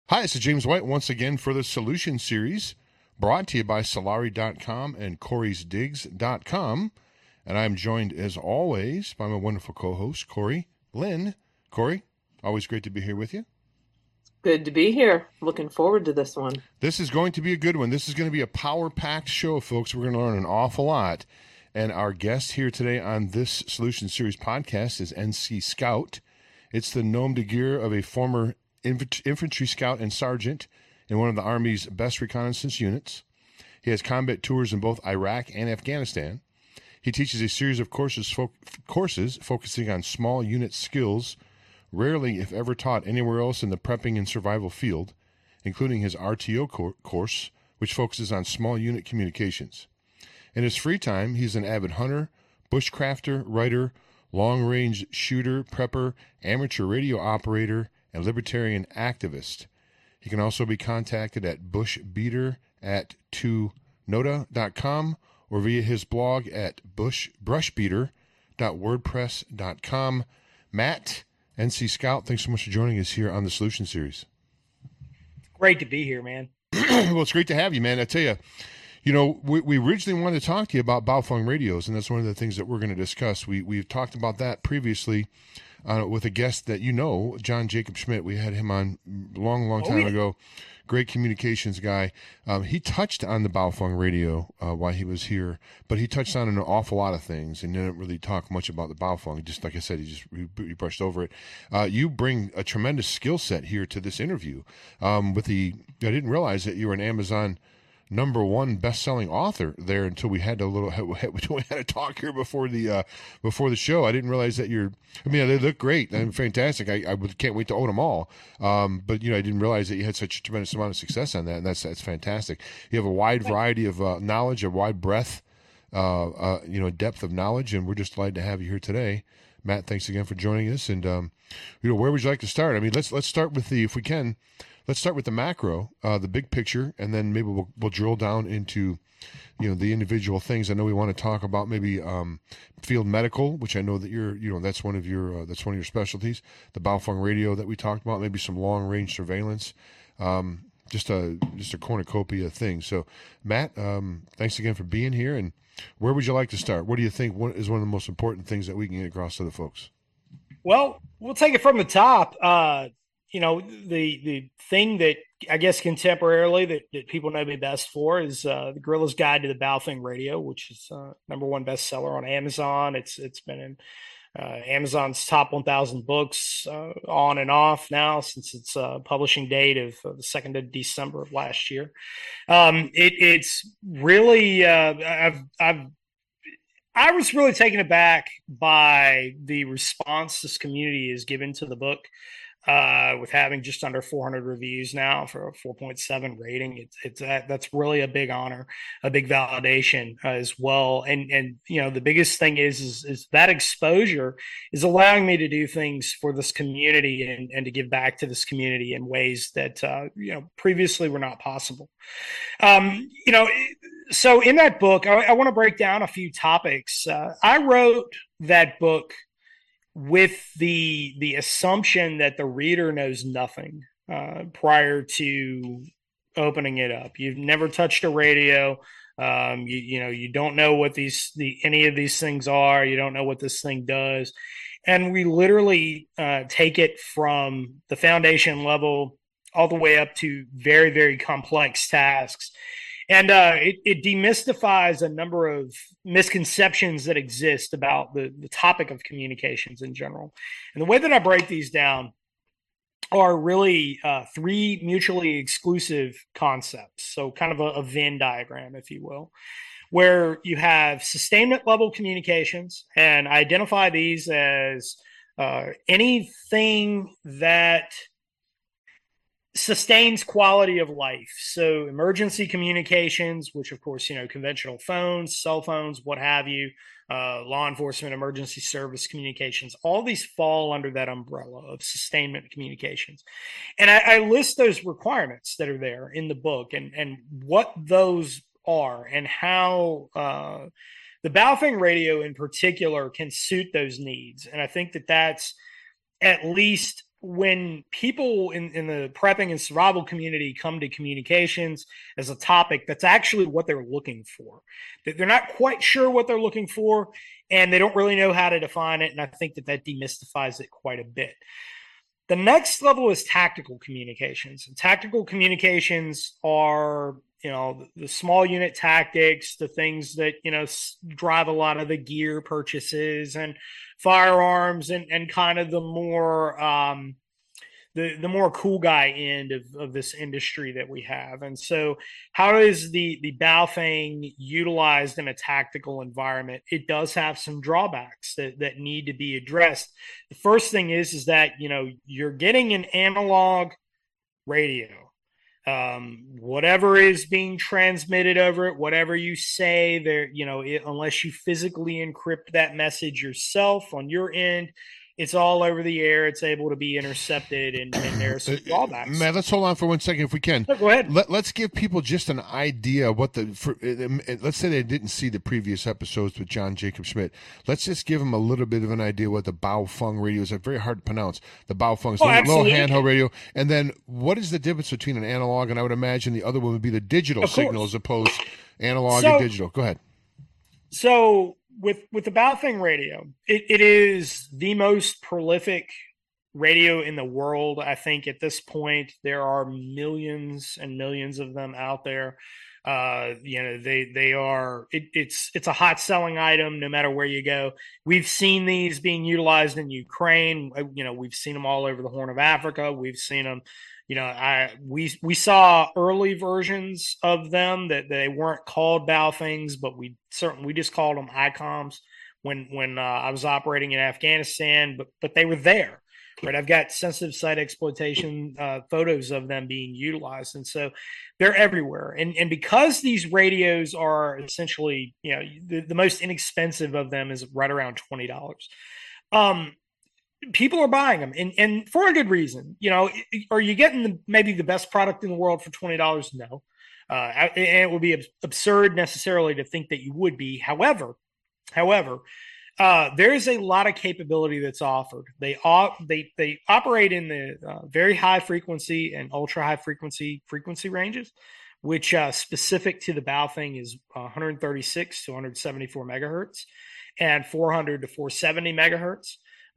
Hi, this is James White once again for the Solution Series, brought to you by Solari.com and Corey'sDigs.com. And I'm joined, as always, by my wonderful co-host, Corey Lynn. Corey, always great to be here with you. Good to be here. Looking forward to this one. This is going to be a good one. This is going to be a power-packed show, folks. We're going to learn an awful lot. And our guest here today on this Solution Series podcast is NC Scout. It's the nom de guerre of a former infantry scout and sergeant in one of the Army's best reconnaissance units. He has combat tours in both Iraq and Afghanistan. He teaches a series of courses focusing on small unit skills, rarely, if ever, taught anywhere else in the prepping and survival field, including his RTO course, which focuses on small unit communications. In his free time, he's an avid hunter, bushcrafter, writer, long-range shooter, prepper, amateur radio operator, and libertarian activist. He can also be contacted at bushbeater@2nota.com or via his blog at brushbeater.wordpress.com. Matt, NC Scout, thanks so much for joining us here on the Solution Series. Great to be here, man. Well, it's great to have you, man. I tell you, we originally wanted to talk to you about Baofeng radios, and that's one of the things that we're going to discuss. We've talked about that previously with a guest that John Jacob Schmidt. We had him on long time ago. Great communications guy. He touched on the Baofeng radio while he was here, but he touched on an awful lot of things and didn't really talk much about the Baofeng. Just like I said, he brushed over it. You bring a tremendous skill set here to this interview. I didn't realize that you were an Amazon #1 best-selling author there until we had a talk here before the show. I didn't realize that they look great and fantastic. I can't wait to own them all. But I didn't realize that you had such a tremendous amount of success on that, and that's fantastic. You have a wide variety of knowledge, a wide breadth, depth of knowledge, and we're just delighted to have you here today. Matt, thanks again for joining us. And where would you like to start? I mean, let's start with if we can. Let's start with the macro, the big picture, and then maybe we'll drill down into, the individual things. I know we want to talk about maybe field medical, which I know that that's one of your specialties. The Baofeng radio that we talked about, maybe some long range surveillance, just a cornucopia of things. So, Matt, thanks again for being here. And where would you like to start? What do you think is one of the most important things that we can get across to the folks? Well, we'll take it from the top. The thing that I guess contemporarily that people know me best for is the Guerrilla's Guide to the Baofeng Radio, which is #1 bestseller on Amazon. It's been in Amazon's top 1,000 books on and off now since its publishing date of the 2nd of December of last year. It's really I was really taken aback by the response this community has given to the book. With having just under 400 reviews now for a 4.7 rating, that's really a big honor, a big validation as well. And the biggest thing is that exposure is allowing me to do things for this community and to give back to this community in ways that previously were not possible. So in that book, I want to break down a few topics. I wrote that book with the assumption that the reader knows nothing prior to opening it up. You've never touched a radio. You don't know what any of these things are. You don't know what this thing does. And we literally take it from the foundation level all the way up to very, very complex tasks. And it demystifies a number of misconceptions that exist about the topic of communications in general. And the way that I break these down are really 3 mutually exclusive concepts. So kind of a Venn diagram, if you will, where you have sustainment level communications, and I identify these as anything that sustains quality of life. So emergency communications, which of course, conventional phones, cell phones, what have you, law enforcement, emergency service communications, all these fall under that umbrella of sustainment communications. And I list those requirements that are there in the book and what those are and how the Baofeng radio in particular can suit those needs. And I think that that's at least when people in the prepping and survival community come to communications as a topic, that's actually what they're looking for. They're not quite sure what they're looking for, and they don't really know how to define it. And I think that demystifies it quite a bit. The next level is tactical communications. And tactical communications are, the small unit tactics, the things that, drive a lot of the gear purchases and firearms and kind of the more, the more cool guy end of this industry that we have. And so how is the Baofeng utilized in a tactical environment? It does have some drawbacks that need to be addressed. The first thing is that, you're getting an analog radio. Whatever is being transmitted over it, whatever you say there, unless you physically encrypt that message yourself on your end, it's all over the air. It's able to be intercepted, and there's some drawbacks. Matt, let's hold on for 1 second if we can. No, go ahead. Let's give people just an idea what let's say they didn't see the previous episodes with John Jacob Schmidt. Let's just give them a little bit of an idea what the Baofeng radio is. It's very hard to pronounce. The Baofeng is a little handheld radio. And then what is the difference between an analog and I would imagine the other one would be the digital signal as opposed to analog and digital. Go ahead. So with the Baofeng radio, it is the most prolific radio in the world. I think at this point there are millions and millions of them out there. They are. It's a hot selling item no matter where you go. We've seen these being utilized in Ukraine. We've seen them all over the Horn of Africa. We've seen them. We saw early versions of them that they weren't called Baofengs, but we just called them ICOMs when I was operating in Afghanistan. But they were there, right? I've got sensitive site exploitation photos of them being utilized, and so they're everywhere. And because these radios are essentially, the most inexpensive of them is right around $20. People are buying them, and for a good reason. Are you getting maybe the best product in the world for $20? No, and it would be absurd necessarily to think that you would be. However, there is a lot of capability that's offered. They operate in the very high frequency and ultra high frequency ranges, which specific to the Baofeng is 136 to 174 megahertz and 400 to 470 megahertz.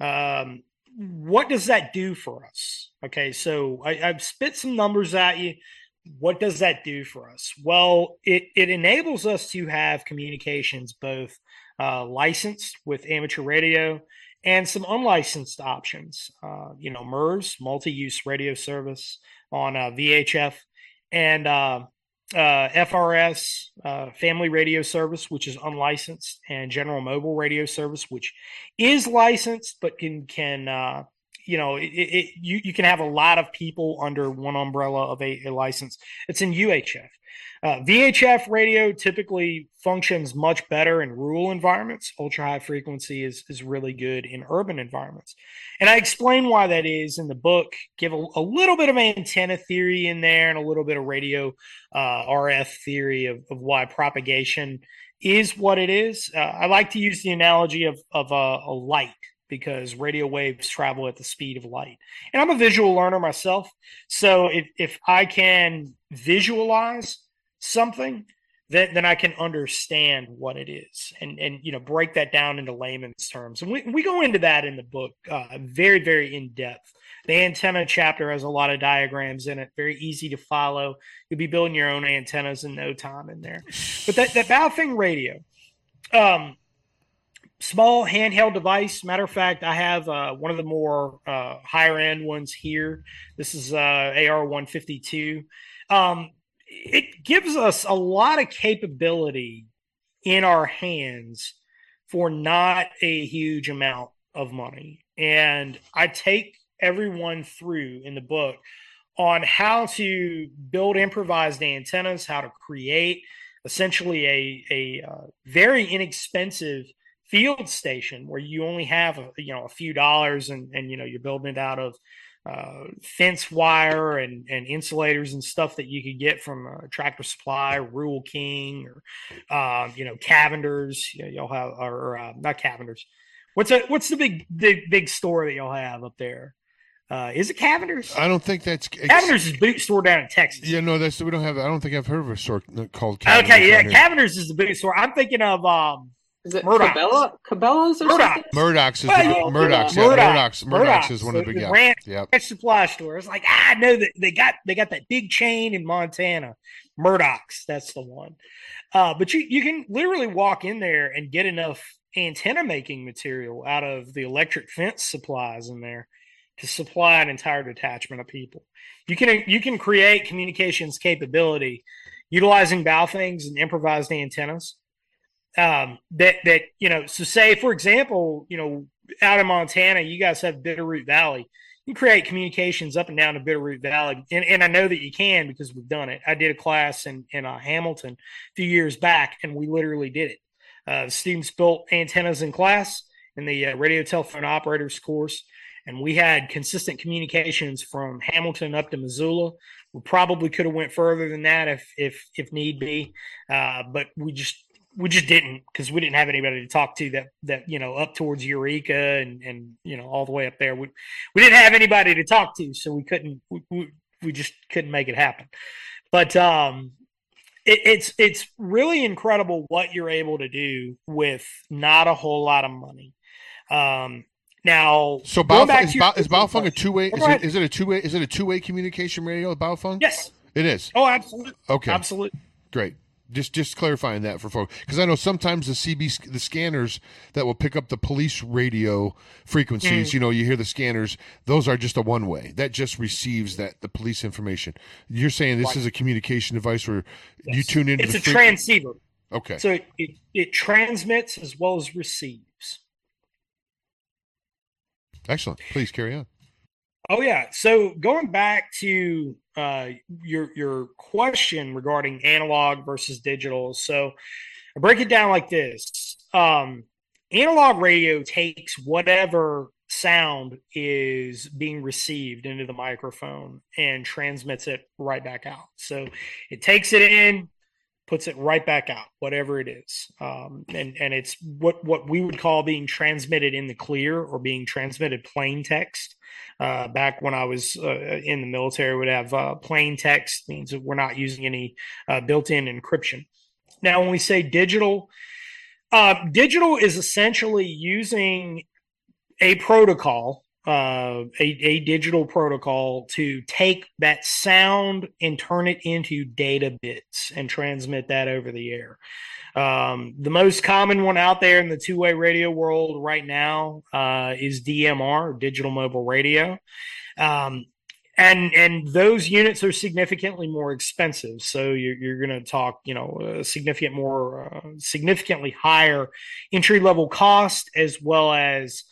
What does that do for us? Okay, so I've spit some numbers at you. What does that do for us? Well, it enables us to have communications both licensed with amateur radio and some unlicensed options. MERS, multi-use radio service on VHF, and FRS, family radio service, which is unlicensed, and general mobile radio service, which is licensed, but you can have a lot of people under one umbrella of a license. It's in UHF. VHF radio typically functions much better in rural environments. Ultra high frequency is really good in urban environments. And I explain why that is in the book, give a little bit of antenna theory in there and a little bit of radio RF theory of why propagation is what it is. I like to use the analogy of a light, because radio waves travel at the speed of light. And I'm a visual learner myself. So if I can visualize something, then I can understand what it is and break that down into layman's terms. And we go into that in the book very, very in depth. The antenna chapter has a lot of diagrams in it, very easy to follow. You'll be building your own antennas in no time in there. But that Baofeng radio, small handheld device. Matter of fact, I have one of the more higher end ones here. This is AR-152. It gives us a lot of capability in our hands for not a huge amount of money. And I take everyone through in the book on how to build improvised antennas, how to create essentially a very inexpensive field station where you only have a few dollars and you're building it out of fence wire and insulators and stuff that you could get from Tractor Supply, Rural King, or Cavender's. Y'all have, or not Cavender's. What's the big store that y'all have up there? Is it Cavender's? I don't think that's Cavender's is boot store down in Texas. Yeah, no, we don't have. I don't think I've heard of a store called Cavender's. Okay, yeah, Cavender's is the boot store. I'm thinking of Is it Murdoch's. Cabela's or Murdoch's. something? Murdoch's is Murdoch's. Murdoch's is one of the big ranch Yep. supply store. It's like I know that they got that big chain in Montana. Murdoch's, that's the one. But you can literally walk in there and get enough antenna making material out of the electric fence supplies in there to supply an entire detachment of people. You can create communications capability utilizing Baofengs and improvised antennas. So say for example, out in Montana, you guys have Bitterroot Valley. You can create communications up and down the Bitterroot Valley, and I know that you can because we've done it. I did a class in Hamilton a few years back, and we literally did it. Students built antennas in class in the radio telephone operators course, and we had consistent communications from Hamilton up to Missoula. We probably could have went further than that if need be, but we just didn't, because we didn't have anybody to talk to that up towards Eureka and all the way up there. We didn't have anybody to talk to, so we couldn't. We just couldn't make it happen. But it's really incredible what you're able to do with not a whole lot of money. Now, so is Baofeng a two-way? Is it a two-way communication radio? Baofeng? Yes, it is. Oh, absolutely. Okay, absolutely. Great. Just clarifying that for folks, because I know sometimes the scanners that will pick up the police radio frequencies, you hear the scanners; those are just a one-way. That just receives the police information. You're saying this is a communication device where you tune into. It's a transceiver. Okay. So it transmits as well as receives. Excellent. Please carry on. Oh yeah. So going back to your question regarding analog versus digital. So I break it down like this. Analog radio takes whatever sound is being received into the microphone and transmits it right back out. So it takes it in, puts it right back out, whatever it is. And it's what we would call being transmitted in the clear or being transmitted plain text. Back when I was in the military, would have plain text, means that we're not using any built-in encryption. Now, when we say digital, digital is essentially using a protocol, a digital protocol to take that sound and turn it into data bits and transmit that over the air. The most common one out there in the two-way radio world right now is DMR, digital mobile radio. And those units are significantly more expensive. So you're going to talk, significantly higher entry-level cost, as well as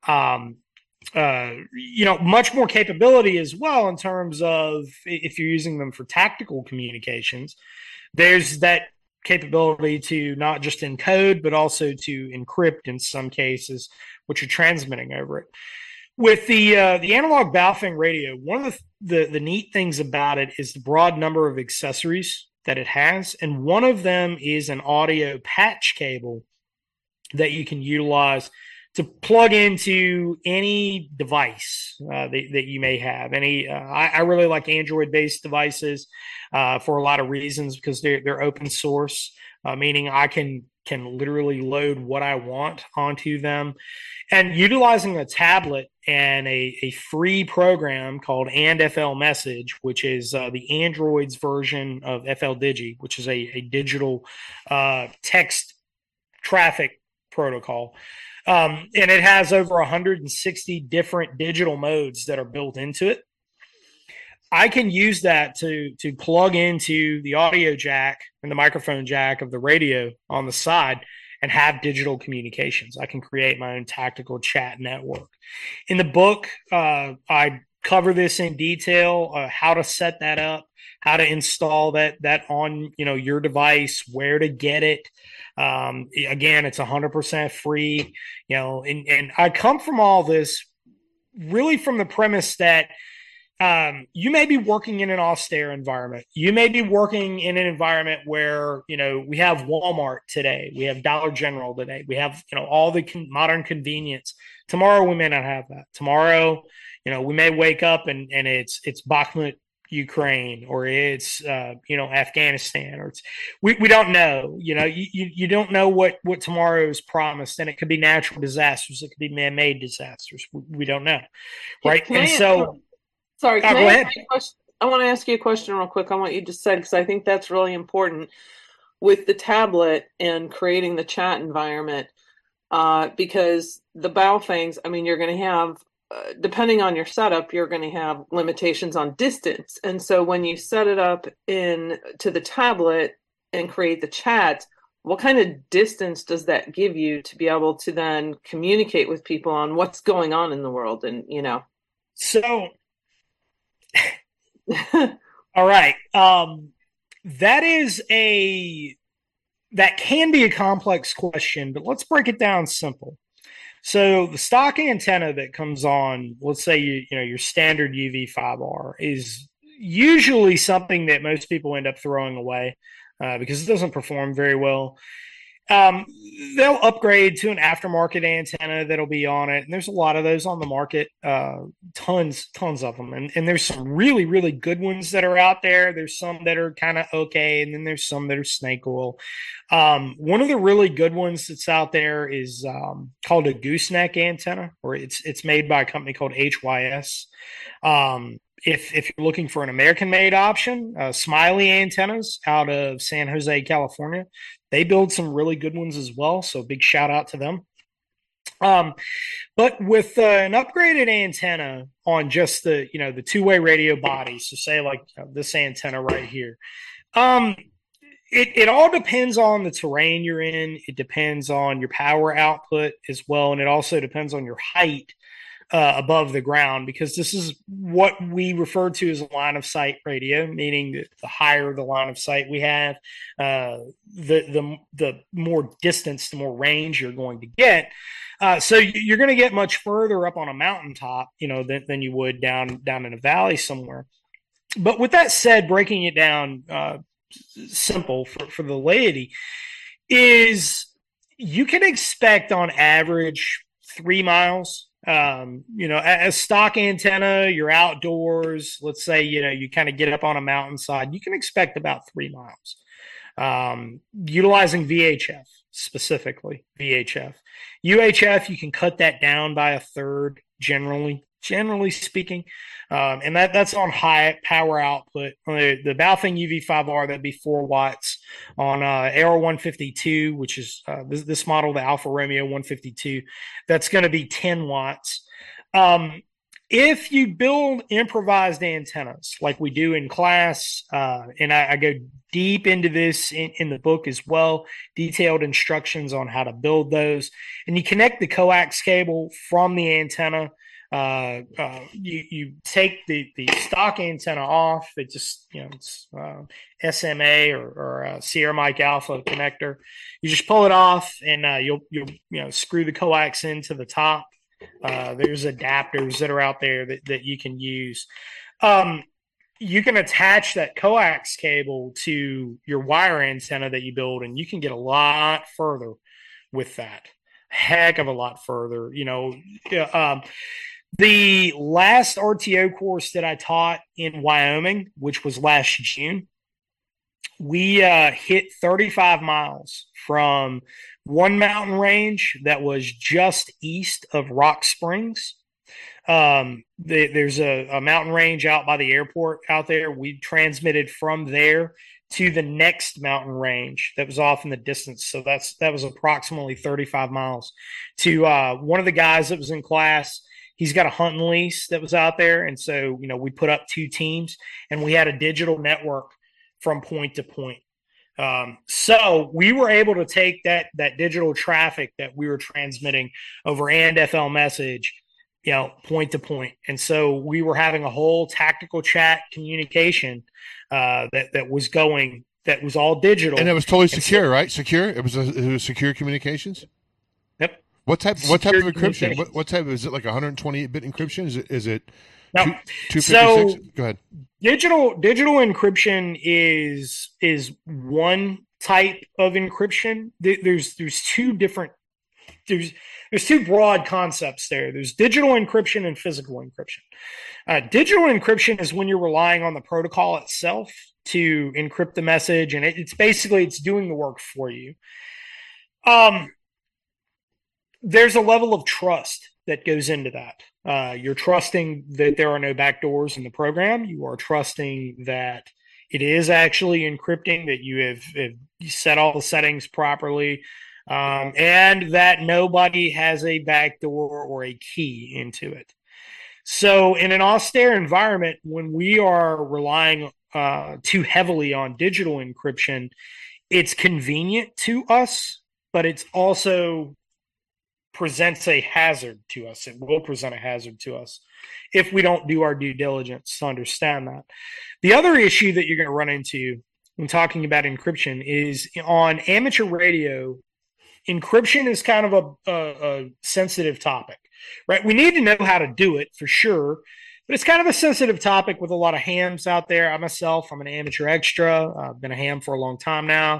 much more capability as well in terms of if you're using them for tactical communications. There's that capability to not just encode, but also to encrypt in some cases, which are transmitting over it. With the analog Baofeng radio, one of the neat things about it is the broad number of accessories that it has, and one of them is an audio patch cable that you can utilize to plug into any device that you may have. I really like Android-based devices for a lot of reasons, because they're open source, meaning I can literally load what I want onto them. And utilizing a tablet and a free program called AndFL Message, which is the Android's version of FLDigi, which is a digital text traffic protocol. And it has over 160 different digital modes that are built into it. I can use that to plug into the audio jack and the microphone jack of the radio on the side and have digital communications. I can create my own tactical chat network. In the book, I cover this in detail, how to set that up, how to install that on your device, where to get it. Again, it's 100% free, and I come from all this really from the premise that you may be working in an austere environment. You may be working in an environment where, we have Walmart today. We have Dollar General today. We have, all the modern convenience Tomorrow we may not have that. Tomorrow, we may wake up and it's Bakhmut, Ukraine, or it's Afghanistan, or we don't know. You don't know what tomorrow is promised, and it could be natural disasters, it could be man-made disasters. We don't know, right? Sorry, go ahead. I want to ask you a question real quick on what you just said, because I think that's really important with the tablet and creating the chat environment, because the Baofangs, you're going to have, depending on your setup, you're going to have limitations on distance. And so when you set it up to the tablet and create the chat, what kind of distance does that give you to be able to then communicate with people on what's going on in the world? And, So, all right. That can be a complex question, but let's break it down simple. So the stock antenna that comes on, let's say your standard UV5R, is usually something that most people end up throwing away because it doesn't perform very well. They'll upgrade to an aftermarket antenna that'll be on it, and there's a lot of those on the market, tons of them, and there's some really, really good ones that are out there. There's some that are kind of okay, and then there's some that are snake oil. One of the really good ones that's out there is called a gooseneck antenna, or it's made by a company called HYS. If you're looking for an American-made option, Smiley Antennas out of San Jose, California, they build some really good ones as well. So big shout out to them. But with an upgraded antenna on just the two-way radio body, so say like this antenna right here, it all depends on the terrain you're in. It depends on your power output as well, and it also depends on your height above the ground, because this is what we refer to as a line of sight radio, meaning that the higher the line of sight we have, the more distance, the more range you're going to get. So you're going to get much further up on a mountaintop, than you would down in a valley somewhere. But with that said, breaking it down simple for the laity is you can expect on average 3 miles. A stock antenna, you're outdoors, let's say, you kind of get up on a mountainside, you can expect about 3 miles. Utilizing VHF, specifically VHF. UHF, you can cut that down by a third, generally speaking. And that's on high power output. The Baofeng UV5R, that'd be 4 watts. On Arrow 152, which is this model, the Alfa Romeo 152, that's going to be 10 watts. If you build improvised antennas like we do in class, and I go deep into this in the book as well, detailed instructions on how to build those, and you connect the coax cable from the antenna. You take the stock antenna off. It just it's SMA or Sierra Mike Alpha connector. You just pull it off, and you'll screw the coax into the top. There's adapters that are out there that you can use. You can attach that coax cable to your wire antenna that you build, and you can get a lot further with that. Heck of a lot further. The last RTO course that I taught in Wyoming, which was last June, we hit 35 miles from one mountain range that was just east of Rock Springs. There's a mountain range out by the airport out there. We transmitted from there to the next mountain range that was off in the distance. So that was approximately 35 miles to one of the guys that was in class. He's got a hunting lease that was out there. And so, we put up 2 teams, and we had a digital network from point to point. So we were able to take that digital traffic that we were transmitting over AND-FL message, point to point. And so we were having a whole tactical chat communication that was going, that was all digital. And it was totally secure, right? Secure? It was secure communications? Yep. What type of encryption? What type is it? Like 128-bit encryption? Is it no. 256? So go ahead. Digital encryption is one type of encryption. There's 2 different. there's two broad concepts there. There's digital encryption and physical encryption. Digital encryption is when you're relying on the protocol itself to encrypt the message, and it's basically doing the work for you. There's a level of trust that goes into that. You're trusting that there are no backdoors in the program. You are trusting that it is actually encrypting, that you have set all the settings properly, and that nobody has a backdoor or a key into it. So in an austere environment, when we are relying too heavily on digital encryption, it's convenient to us, but it's also presents a hazard to us. It will present a hazard to us if we don't do our due diligence to understand that. The other issue that you're going to run into when talking about encryption is on amateur radio, encryption is kind of a sensitive topic, right? We need to know how to do it for sure, but it's kind of a sensitive topic with a lot of hams out there. I'm an amateur extra. I've been a ham for a long time now.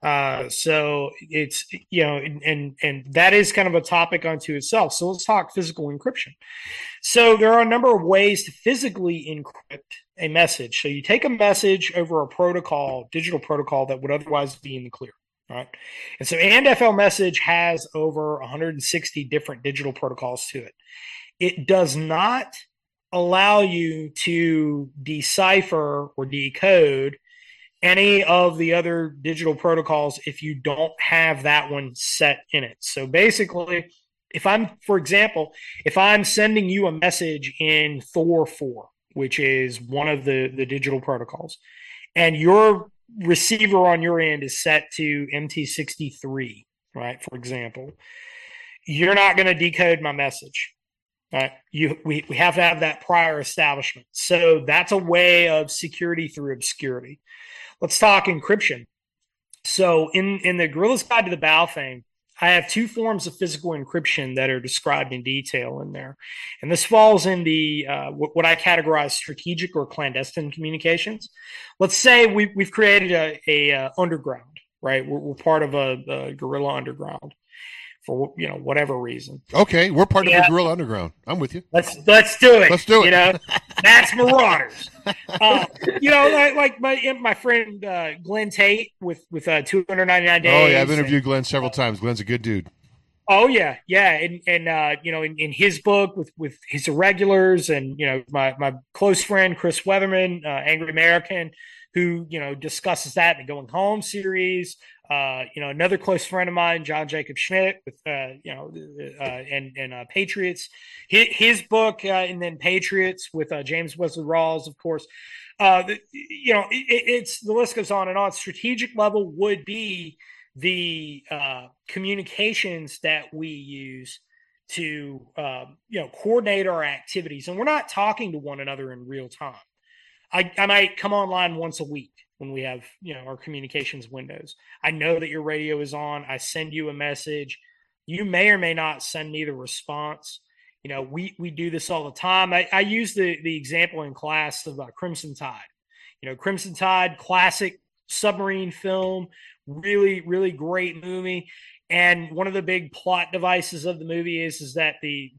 So it's, and that is kind of a topic unto itself. So let's talk physical encryption. So there are a number of ways to physically encrypt a message. So you take a message over a protocol, digital protocol that would otherwise be in the clear, right? And so ANDFL message has over 160 different digital protocols to it. It does not allow you to decipher or decode any of the other digital protocols if you don't have that one set in it. So basically, for example, if I'm sending you a message in Thor 4, which is one of the digital protocols, and your receiver on your end is set to MT63, right, for example, you're not going to decode my message. Right? We have to have that prior establishment. So that's a way of security through obscurity. Let's talk encryption. So in the Gorilla's Guide to the Baofeng, I have two forms of physical encryption that are described in detail in there. And this falls in the what I categorize strategic or clandestine communications. Let's say we've created a underground, right? We're part of a guerrilla underground for whatever reason. Okay, we're part of the Guerrilla Underground. I'm with you. Let's do it. Let's do it. That's Marauders. Like my friend Glenn Tate with 299 Days. Oh yeah, I've interviewed Glenn several times. Glenn's a good dude. Oh yeah, and in his book with his irregulars, and my close friend Chris Weatherman, Angry American, who discusses that in the Going Home series. Another close friend of mine, John Jacob Schmidt, with Patriots, his book, and then Patriots with James Wesley Rawls, of course. It's the list goes on and on. Strategic level would be the communications that we use to coordinate our activities, and we're not talking to one another in real time. I might come online once a week when we have, our communications windows. I know that your radio is on. I send you a message. You may or may not send me the response. We do this all the time. I use the example in class of Crimson Tide. Crimson Tide, classic submarine film, really, really great movie. And one of the big plot devices of the movie is that the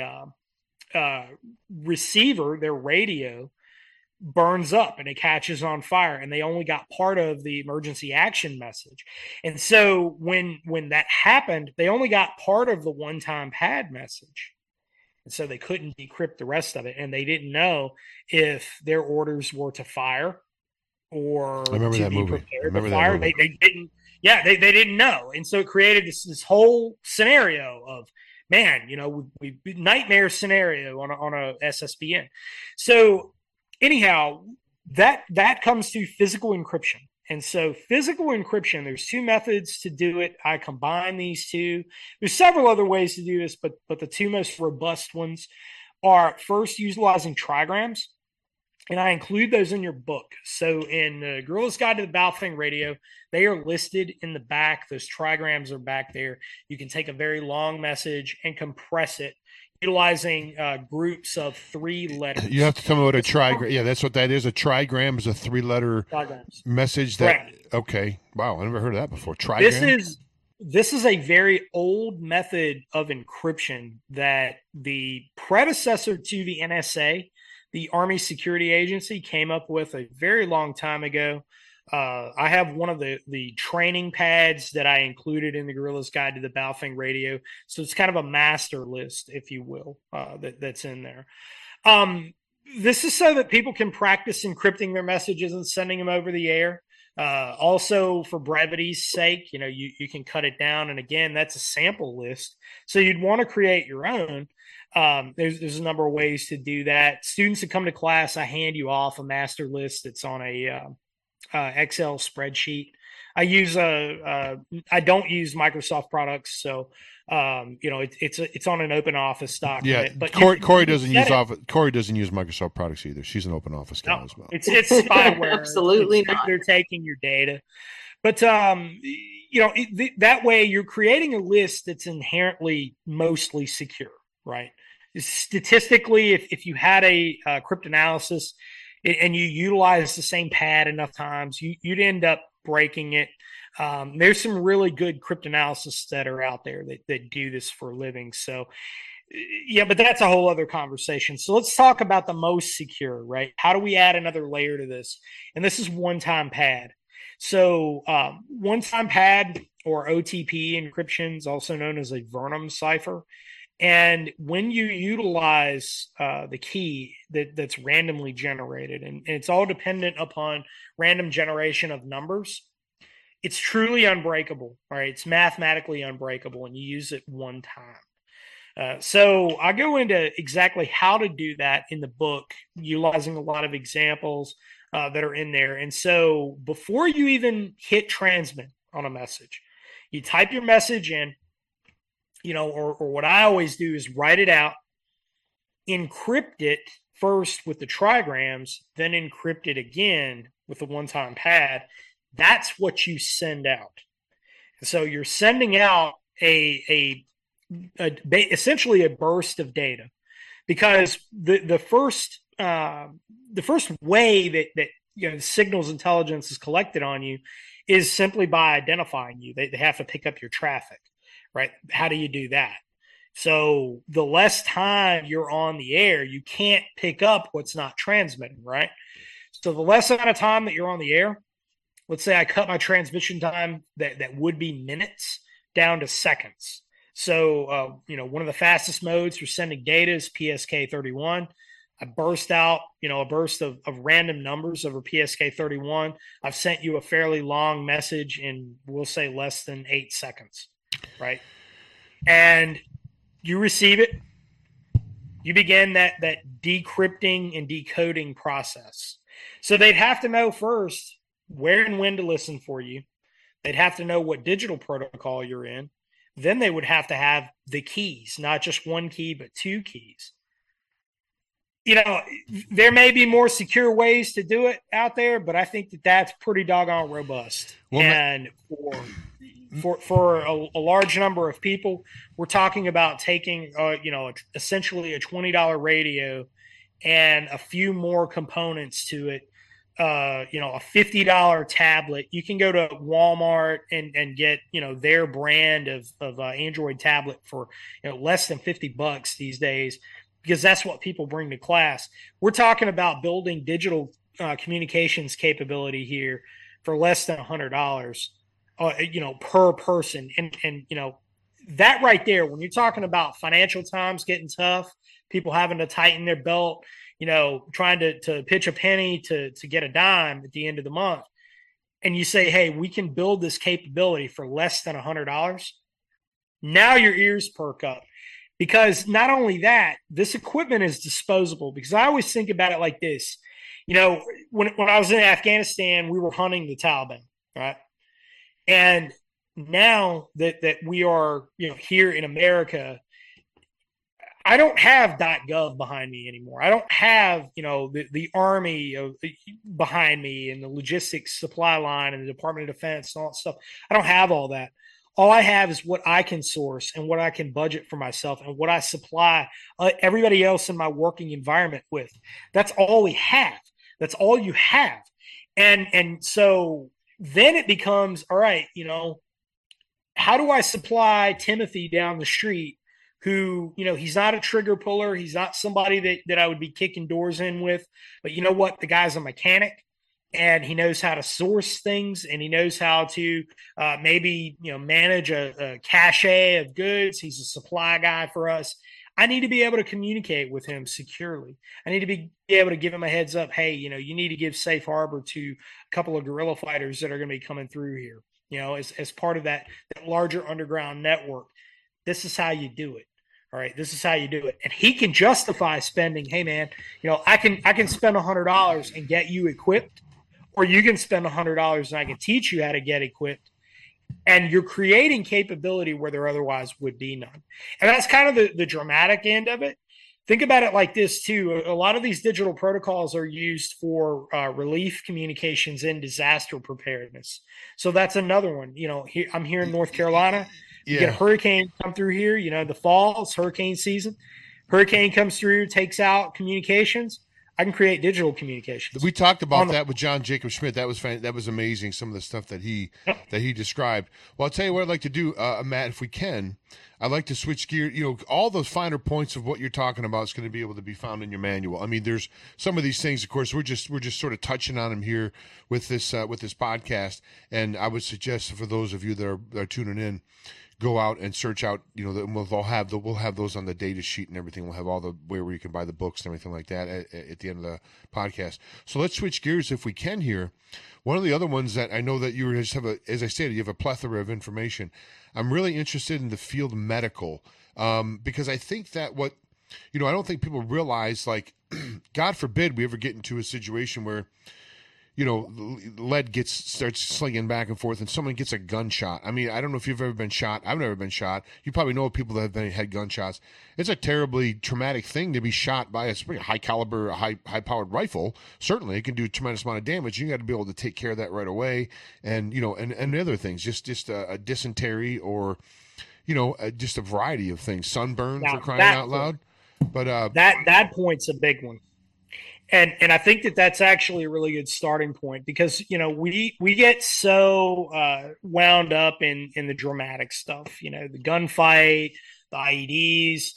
receiver, their radio, burns up and it catches on fire, and they only got part of the emergency action message. And so when that happened, they only got part of the one-time pad message. And so they couldn't decrypt the rest of it, and they didn't know if their orders were to fire or I remember to that be movie. prepared to fire. They didn't. Yeah, they didn't know, and so it created this whole scenario of, man, we nightmare scenario on a SSBN. So anyhow, that comes to physical encryption. And so physical encryption, there's two methods to do it. I combine these two. There's several other ways to do this, but the two most robust ones are first utilizing trigrams. And I include those in your book. So in the Gorilla's Guide to the Baofeng Radio, they are listed in the back. Those trigrams are back there. You can take a very long message and compress it, utilizing groups of 3 letters. You have to tell me what a trigram. Yeah, that's what that is. A trigram is a 3-letter message. That. Correct. Okay. Wow, I never heard of that before. Trigram. this is a very old method of encryption that the predecessor to the NSA, the Army Security Agency, came up with a very long time ago. I have one of the training pads that I included in the Guerrilla's Guide to the Baofeng Radio. So it's kind of a master list, if you will, that's in there. This is so that people can practice encrypting their messages and sending them over the air. Also, for brevity's sake, you can cut it down. And again, that's a sample list. So you'd want to create your own. There's a number of ways to do that. Students that come to class, I hand you off a master list that's on a Excel spreadsheet. I don't use Microsoft products, so it's on an open office document. Yeah, but Corey doesn't use Microsoft products either. She's an open office guy as well. It's spyware. Absolutely not. They're taking your data, but that way you're creating a list that's inherently mostly secure, right? Statistically, if you had a cryptanalysis and you utilize the same pad enough times, you'd end up breaking it. There's some really good cryptanalysis that are out there that do this for a living. So, yeah, but that's a whole other conversation. So let's talk about the most secure, right? How do we add another layer to this? And this is one-time pad. So one-time pad, or OTP encryptions, also known as a Vernam cipher. And when you utilize the key that's randomly generated, and it's all dependent upon random generation of numbers, it's truly unbreakable. All right, it's mathematically unbreakable, and you use it one time. So I go into exactly how to do that in the book, utilizing a lot of examples that are in there. And so before you even hit transmit on a message, you type your message in. Or what I always do is write it out, encrypt it first with the trigrams, then encrypt it again with the one-time pad. That's what you send out. So you're sending out essentially a burst of data, because the first way that signals intelligence is collected on you is simply by identifying you. They have to pick up your traffic. Right? How do you do that? So the less time you're on the air, you can't pick up what's not transmitting, right? So the less amount of time that you're on the air, let's say I cut my transmission time that would be minutes down to seconds. So, one of the fastest modes for sending data is PSK31. I burst out, a burst of random numbers over PSK31. I've sent you a fairly long message in, we'll say, less than 8 seconds. Right. And you receive it. You begin that decrypting and decoding process. So they'd have to know first where and when to listen for you. They'd have to know what digital protocol you're in. Then they would have to have the keys, not just one key, but 2 keys. There may be more secure ways to do it out there, but I think that's pretty doggone robust. Well, and for a large number of people, we're talking about taking, essentially a $20 radio and a few more components to it. A $50 tablet. You can go to Walmart and get, their brand of Android tablet for, less than $50 these days, because that's what people bring to class. We're talking about building digital communications capability here for less than $100. Per person. And that right there, when you're talking about financial times getting tough, people having to tighten their belt, trying to pitch a penny to get a dime at the end of the month. And you say, hey, we can build this capability for less than $100. Now your ears perk up, because not only that, this equipment is disposable. Because I always think about it like this, when I was in Afghanistan, we were hunting the Taliban, right? And now that we are, here in America, I don't have .gov behind me anymore. I don't have, the Army behind me and the logistics supply line and the Department of Defense and all that stuff. I don't have all that. All I have is what I can source and what I can budget for myself and what I supply everybody else in my working environment with. That's all we have. That's all you have. And so then it becomes, all right, how do I supply Timothy down the street who, he's not a trigger puller. He's not somebody that I would be kicking doors in with, but you know what? The guy's a mechanic and he knows how to source things and he knows how to maybe, manage a cache of goods. He's a supply guy for us. I need to be able to communicate with him securely. I need to be able to give him a heads up. Hey, you need to give safe harbor to a couple of guerrilla fighters that are going to be coming through here, as part of that larger underground network. This is how you do it. All right, this is how you do it. And he can justify spending, hey man, I can spend $100 and get you equipped, or you can spend $100 and I can teach you how to get equipped. And you're creating capability where there otherwise would be none. And that's kind of the dramatic end of it. Think about it like this too. A lot of these digital protocols are used for relief communications and disaster preparedness. So that's another one. I'm here in North Carolina. You get a hurricane come through here, the fall, it's hurricane season. Hurricane comes through, takes out communications. I can create digital communications. We talked about that with John Jacob Schmidt. That was amazing. Some of the stuff that he described. Well, I'll tell you what I'd like to do, Matt, if we can. I'd like to switch gear. All those finer points of what you're talking about is going to be able to be found in your manual. I mean, there's some of these things. Of course, we're just sort of touching on them here with this podcast. And I would suggest for those of you that are tuning in, go out and search out, we'll have those on the data sheet and everything. We'll have all the where you can buy the books and everything like that at the end of the podcast. So let's switch gears if we can here. One of the other ones that I know that you just have as I said, you have a plethora of information. I'm really interested in the field medical because I think that I don't think people realize, like, God forbid we ever get into a situation where lead starts slinging back and forth and someone gets a gunshot. I mean, I don't know if you've ever been shot. I've never been shot. You probably know people that have had gunshots. It's a terribly traumatic thing to be shot by a pretty high caliber, high powered rifle. Certainly it can do a tremendous amount of damage. You got to be able to take care of that right away. And, and other things, just a dysentery or, just a variety of things. Sunburn for crying out loud. But that point's a big one. And I think that's actually a really good starting point because, we get so wound up in the dramatic stuff, the gunfight, the IEDs.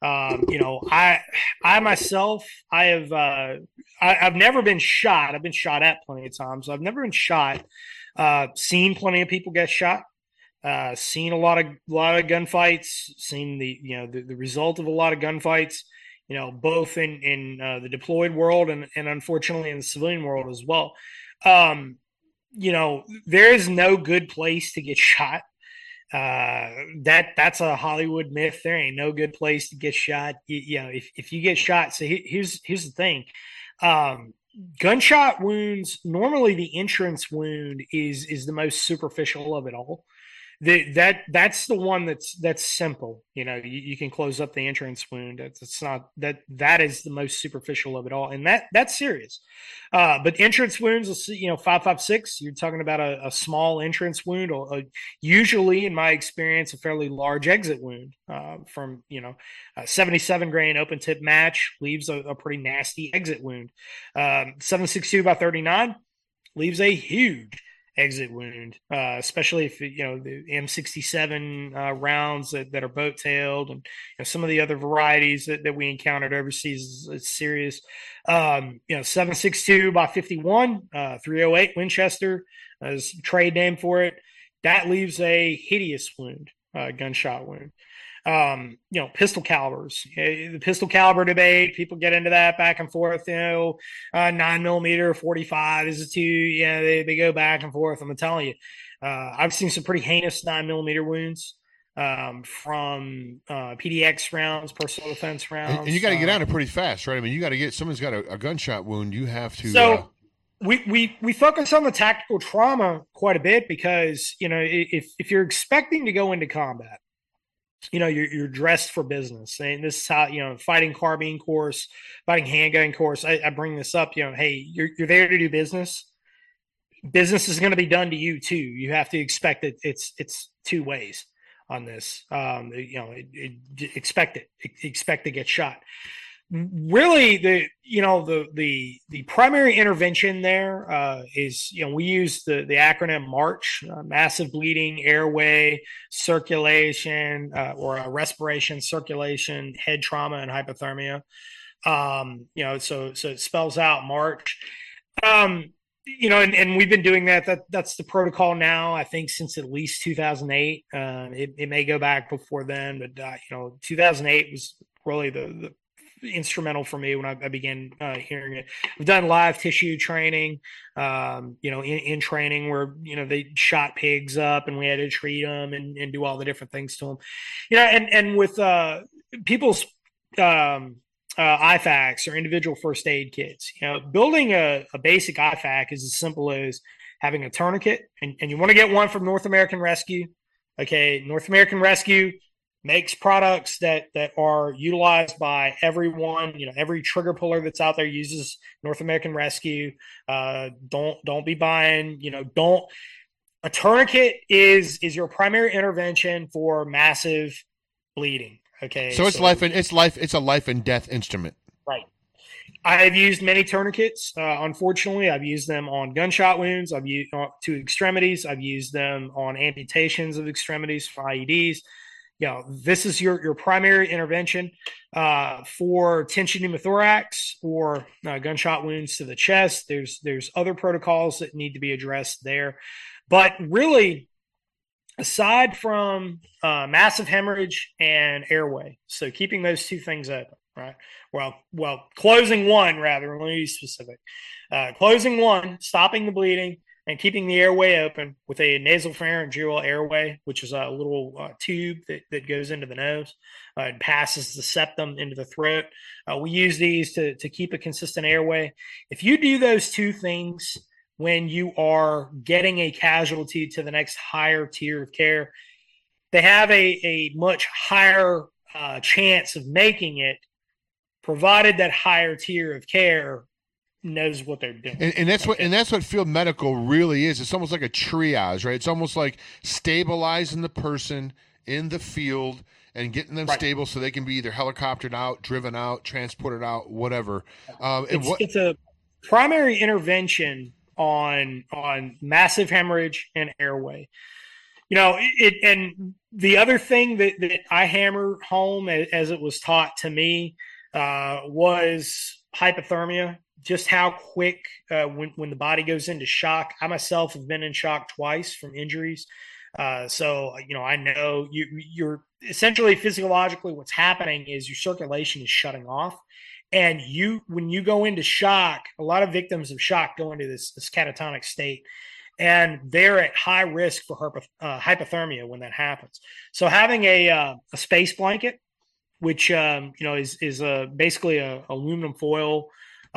I myself, I've never been shot. I've been shot at plenty of times. I've never been shot, seen plenty of people get shot, seen a lot of gunfights, seen the result of a lot of gunfights. Both in the deployed world and unfortunately in the civilian world as well. There is no good place to get shot. That's a Hollywood myth. There ain't no good place to get shot. If you get shot, so here's the thing. Gunshot wounds, normally the entrance wound is the most superficial of it all. That's the one that's simple. You can close up the entrance wound. It's not that is the most superficial of it all, and that's serious. But entrance wounds, 5.56. You're talking about a small entrance wound, or usually, in my experience, a fairly large exit wound. From a 77 grain open tip match leaves a pretty nasty exit wound. 7.62 by 39 leaves a huge exit wound, especially if the M67 rounds that are boat tailed and some of the other varieties that we encountered overseas is serious. 7.62 by 51, 308 Winchester is trade name for it. That leaves a hideous wound, gunshot wound. Pistol calibers, the pistol caliber debate, people get into that back and forth, 9mm, 45 is a 2. They go back and forth. I'm telling you, I've seen some pretty heinous 9mm wounds, from, PDX rounds, personal defense rounds. And you got to get out of it pretty fast, right? I mean, you got to someone's got a gunshot wound. You have to, so we focus on the tactical trauma quite a bit because, if you're expecting to go into combat, you're dressed for business. And this is how, fighting carbine course, fighting handgun course. I bring this up, hey, you're there to do business. Business is going to be done to you too. You have to expect that it's two ways on this. Expect to get shot. really, the primary intervention there is, we use the acronym MARCH, massive bleeding, airway, circulation, or respiration, circulation, head trauma, and hypothermia. So it spells out MARCH. And we've been doing that. That's the protocol now, I think, since at least 2008. It may go back before then, but 2008 was really the instrumental for me when I began hearing it. We've done live tissue training, in training where, they shot pigs up and we had to treat them and do all the different things to them, and with people's IFAKs or individual first aid kits. Building a basic IFAK is as simple as having a tourniquet, and you want to get one from North American Rescue. Okay, North American Rescue makes products that are utilized by everyone. Every trigger puller that's out there uses North American Rescue. Don't be buying. A tourniquet is your primary intervention for massive bleeding. Okay, so it's a life and death instrument. Right. I've used many tourniquets. Unfortunately, I've used them on gunshot wounds. I've used to extremities. I've used them on amputations of extremities for IEDs. This is your primary intervention for tension pneumothorax or gunshot wounds to the chest. There's other protocols that need to be addressed there, but really, aside from massive hemorrhage and airway, so keeping those two things open, right? Well, closing one, rather, let me be specific. Closing one, stopping the bleeding, and keeping the airway open with a nasopharyngeal airway, which is a little tube that goes into the nose and passes the septum into the throat. We use these to keep a consistent airway. If you do those two things when you are getting a casualty to the next higher tier of care, they have a much higher chance of making it, provided that higher tier of care knows what they're doing. And that's what field medical really is. It's almost like a triage, right? It's almost like stabilizing the person in the field and getting them stable so they can be either helicoptered out, driven out, transported out, whatever. It's a primary intervention on massive hemorrhage and airway. And the other thing that I hammer home as it was taught to me was hypothermia. Just how quick when the body goes into shock. I myself have been in shock twice from injuries. So I know you're essentially physiologically what's happening is your circulation is shutting off. And when you go into shock, a lot of victims of shock go into this catatonic state, and they're at high risk for hypothermia when that happens. So having a space blanket, which is basically a aluminum foil.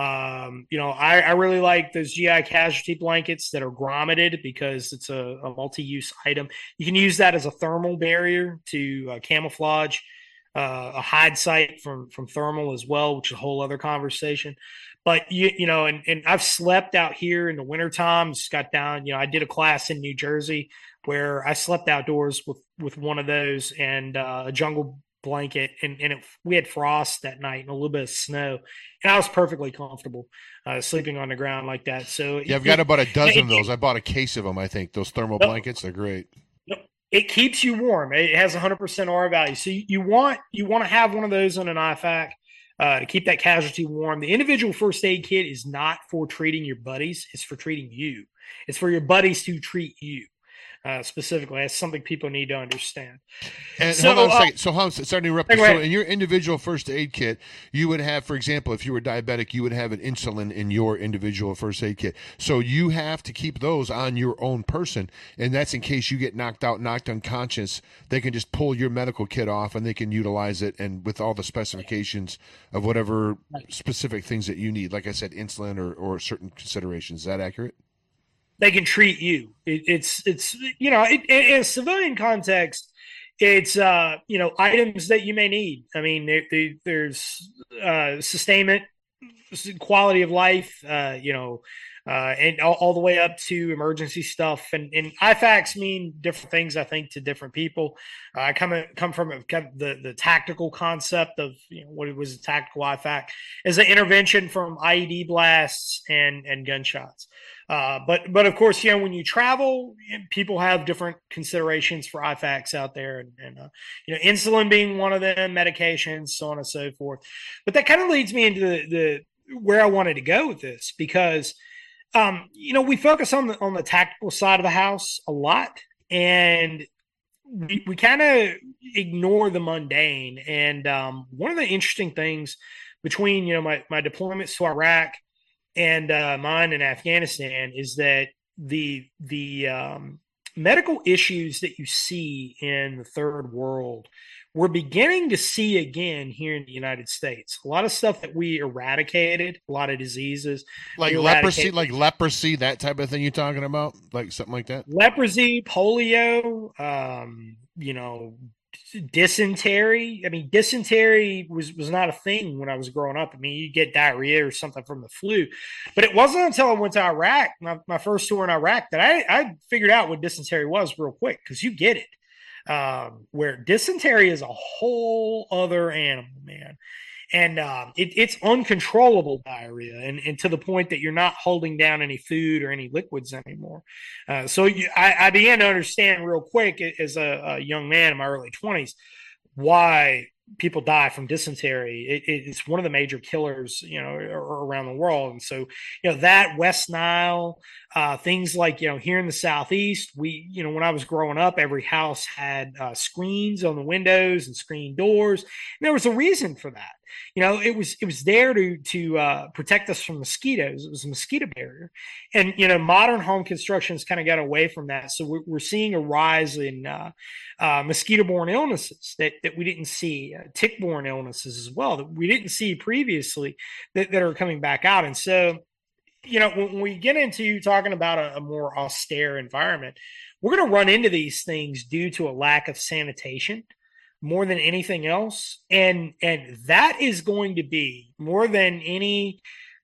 I really like those GI casualty blankets that are grommeted because it's a multi-use item. You can use that as a thermal barrier to camouflage a hide site from thermal as well, which is a whole other conversation. But and I've slept out here in the wintertime. Just got down. I did a class in New Jersey where I slept outdoors with one of those and a jungle blanket, and we had frost that night and a little bit of snow, and I was perfectly comfortable sleeping on the ground like that. So yeah, I've got about a dozen of those. I bought a case of them. I think those thermal blankets, they're great. It keeps you warm. It has 100% R value. So you want to have one of those on an IFAK to keep that casualty warm. The individual first aid kit is not for treating your buddies. It's for treating you. It's for your buddies to treat you. Specifically, that's something people need to understand. And hold on a second. So, Hans, sorry to interrupt you. So, in your individual first aid kit, you would have, for example, if you were diabetic, you would have an insulin in your individual first aid kit. So, you have to keep those on your own person, and that's in case you get knocked out, knocked unconscious. They can just pull your medical kit off, and they can utilize it, and with all the specifications of whatever specific things that you need. Like I said, insulin or certain considerations. Is that accurate? They can treat you. It's in a civilian context, it's items that you may need. I mean, there's sustainment quality of life, and all the way up to emergency stuff. And IFACs mean different things, I think, to different people. I come from the tactical concept of what was a tactical IFAC as an intervention from IED blasts and gunshots. But of course, when you travel, people have different considerations for IFACs out there, and insulin being one of them, medications, so on and so forth. But that kind of leads me into the where I wanted to go with this, because we focus on the tactical side of the house a lot, and we kind of ignore the mundane. And one of the interesting things between my deployments to Iraq and mine in Afghanistan is that the medical issues that you see in the third world, we're beginning to see again here in the United States. A lot of stuff that we eradicated, a lot of diseases. Like leprosy, that type of thing you're talking about? Like something like that? Leprosy, polio, dysentery. I mean, dysentery was not a thing when I was growing up. I mean, you get diarrhea or something from the flu. But it wasn't until I went to Iraq, my first tour in Iraq, that I figured out what dysentery was real quick, because you get it. Where dysentery is a whole other animal, man. And it's uncontrollable diarrhea, and to the point that you're not holding down any food or any liquids anymore. So I began to understand real quick as a young man in my early 20s why people die from dysentery. It's one of the major killers, around the world. And so, that West Nile, things like, here in the Southeast, we, when I was growing up, every house had screens on the windows and screen doors. And there was a reason for that. It was there to protect us from mosquitoes. It was a mosquito barrier. And, modern home construction has kind of got away from that. So we're seeing a rise in mosquito-borne illnesses that we didn't see, tick-borne illnesses as well, that we didn't see previously that are coming back out. And so, when we get into talking about a more austere environment, we're going to run into these things due to a lack of sanitation more than anything else. And that is going to be more than any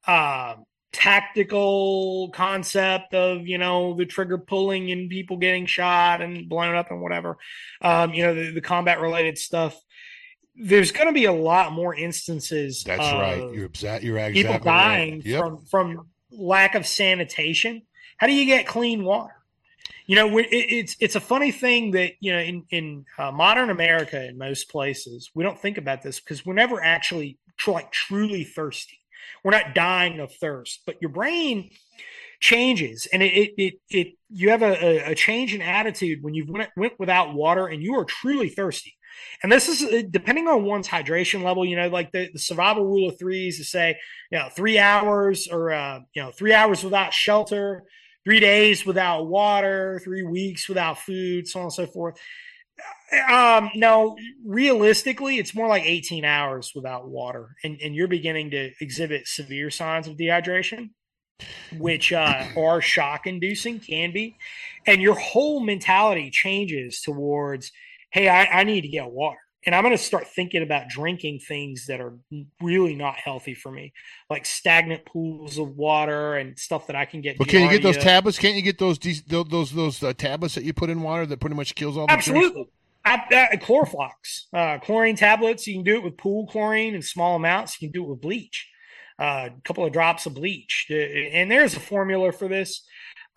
tactical concept of, the trigger pulling and people getting shot and blown up and whatever, the combat related stuff. There's going to be a lot more instances. That's right. You're exactly people dying right. Yep. from lack of sanitation. How do you get clean water? It's a funny thing that, in modern America, in most places, we don't think about this because we're never actually truly thirsty. We're not dying of thirst, but your brain changes, and you have a change in attitude when you went without water and you are truly thirsty. And this is depending on one's hydration level, like the survival rule of threes to say, 3 hours or, 3 hours without shelter, 3 days without water, 3 weeks without food, so on and so forth. No, realistically, it's more like 18 hours without water, and you're beginning to exhibit severe signs of dehydration, which are shock-inducing, can be, and your whole mentality changes towards, hey, I need to get water. And I'm going to start thinking about drinking things that are really not healthy for me, like stagnant pools of water and stuff that I can get. Well, can you get those tablets? Can't you get those tablets that you put in water that pretty much kills all the Absolutely. Chloroflox, chlorine tablets. You can do it with pool chlorine in small amounts. You can do it with bleach, a couple of drops of bleach. And there's a formula for this.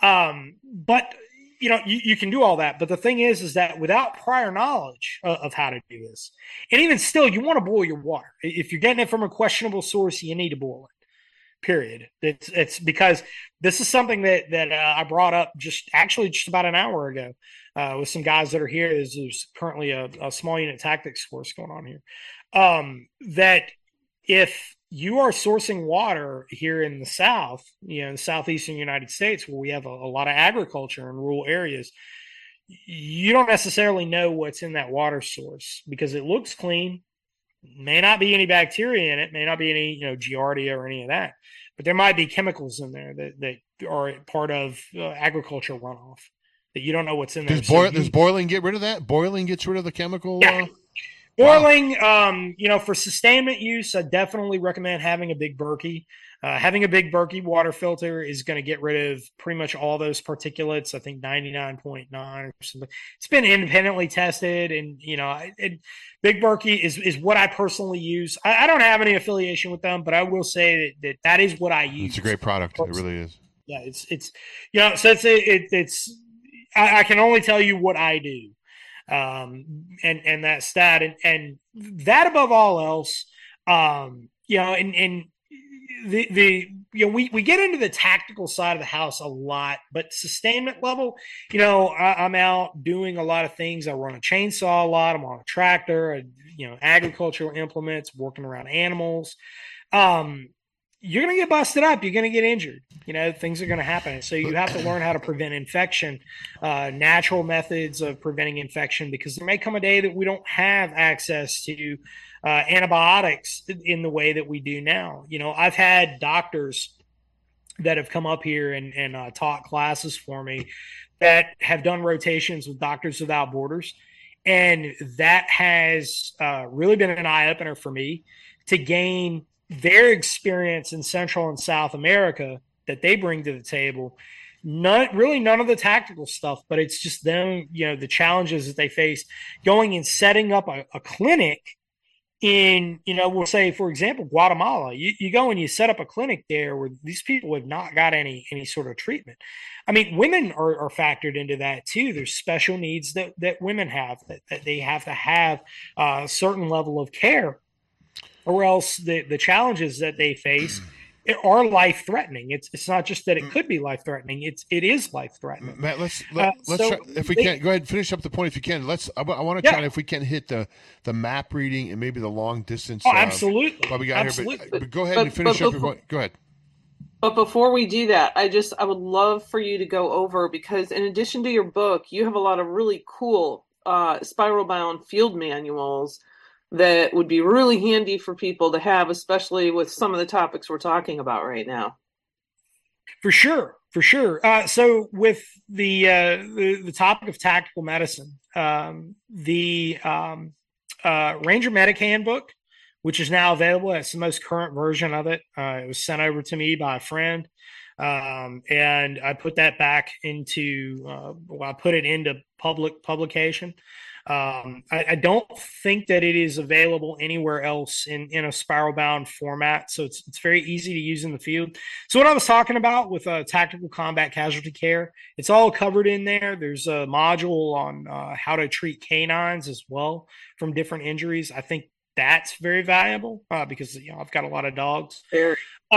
But you can do all that. But the thing is that without prior knowledge of how to do this, and even still, you want to boil your water. If you're getting it from a questionable source, you need to boil it, period. It's because this is something that I brought up just about an hour ago with some guys that are here. There's currently a small unit tactics course going on here. That if you are sourcing water here in the South, the southeastern United States, where we have a lot of agriculture in rural areas, you don't necessarily know what's in that water source because it looks clean. May not be any bacteria in it, may not be any, Giardia or any of that, but there might be chemicals in there that are part of agriculture runoff that you don't know what's in there. Does boiling get rid of that? Boiling gets rid of the chemical? Yeah. Boiling, for sustainment use, I definitely recommend having a big Berkey. Having a big Berkey water filter is going to get rid of pretty much all those particulates. I think 99.9 or something. It's been independently tested, and Big Berkey is what I personally use. I don't have any affiliation with them, but I will say that is what I use. It's a great product. It really is. Yeah, so it's I can only tell you what I do. And that's that. And that above all else, we get into the tactical side of the house a lot, but sustainment level, I'm out doing a lot of things. I run a chainsaw a lot. I'm on a tractor, agricultural implements, working around animals. You're going to get busted up. You're going to get injured. Things are going to happen. So you have to learn how to prevent infection, natural methods of preventing infection, because there may come a day that we don't have access to antibiotics in the way that we do now. I've had doctors that have come up here and taught classes for me that have done rotations with Doctors Without Borders. And that has really been an eye-opener for me to gain their experience in Central and South America that they bring to the table. None of the tactical stuff, but it's just them, the challenges that they face going and setting up a clinic in, we'll say, for example, Guatemala. You go and you set up a clinic there where these people have not got any sort of treatment. I mean, women are factored into that too. There's special needs that women have, that they have to have a certain level of care, or else the challenges that they face are life-threatening. It's not just that it could be life-threatening; it is life-threatening. Matt, let's try, if we can, go ahead and finish up the point if you can. I want to try if we can hit the map reading and maybe the long distance. Oh, absolutely. What we got here, but go ahead and finish up your point. Go ahead. But before we do that, I would love for you to go over, because in addition to your book, you have a lot of really cool spiral bound field manuals that would be really handy for people to have, especially with some of the topics we're talking about right now. For sure. So with the topic of tactical medicine, the Ranger Medic Handbook, which is now available, that's the most current version of it. It was sent over to me by a friend, and I put that back into I put it into public publication. I don't think that it is available anywhere else in a spiral bound format. So it's very easy to use in the field. So what I was talking about with tactical combat casualty care, it's all covered in there. There's a module on how to treat canines as well from different injuries. I think that's very valuable because I've got a lot of dogs. Very.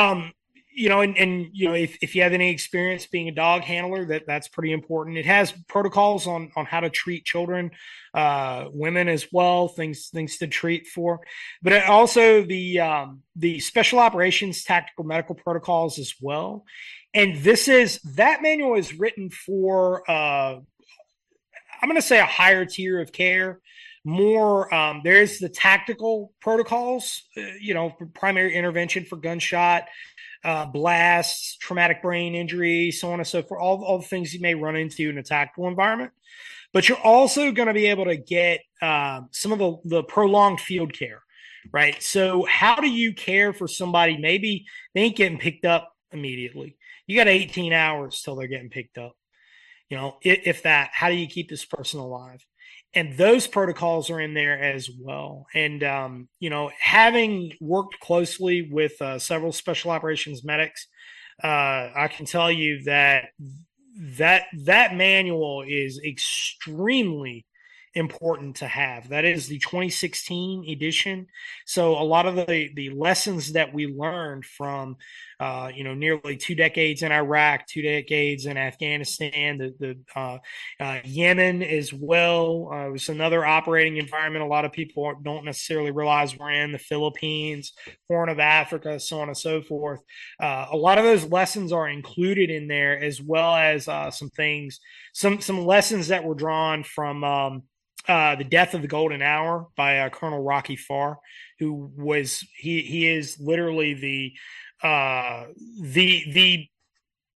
If you have any experience being a dog handler, that's pretty important. It has protocols on how to treat children, women as well, things to treat for. But it also the special operations tactical medical protocols as well. And that manual is written for I'm going to say a higher tier of care. More, there's the tactical protocols, primary intervention for gunshot, blasts, traumatic brain injury, so on and so forth, all the things you may run into in a tactical environment. But you're also going to be able to get some of the prolonged field care, right? So how do you care for somebody? Maybe they ain't getting picked up immediately. You got 18 hours till they're getting picked up. If that, how do you keep this person alive? And those protocols are in there as well. And, having worked closely with several special operations medics, I can tell you that manual is extremely important to have. That is the 2016 edition. So a lot of the lessons that we learned from nearly 2 decades in Iraq, 2 decades in Afghanistan, the Yemen as well. It was another operating environment a lot of people don't necessarily realize we're in, the Philippines, Horn of Africa, so on and so forth. A lot of those lessons are included in there, as well as some lessons that were drawn from The Death of the Golden Hour by Colonel Rocky Farr, who was he is literally the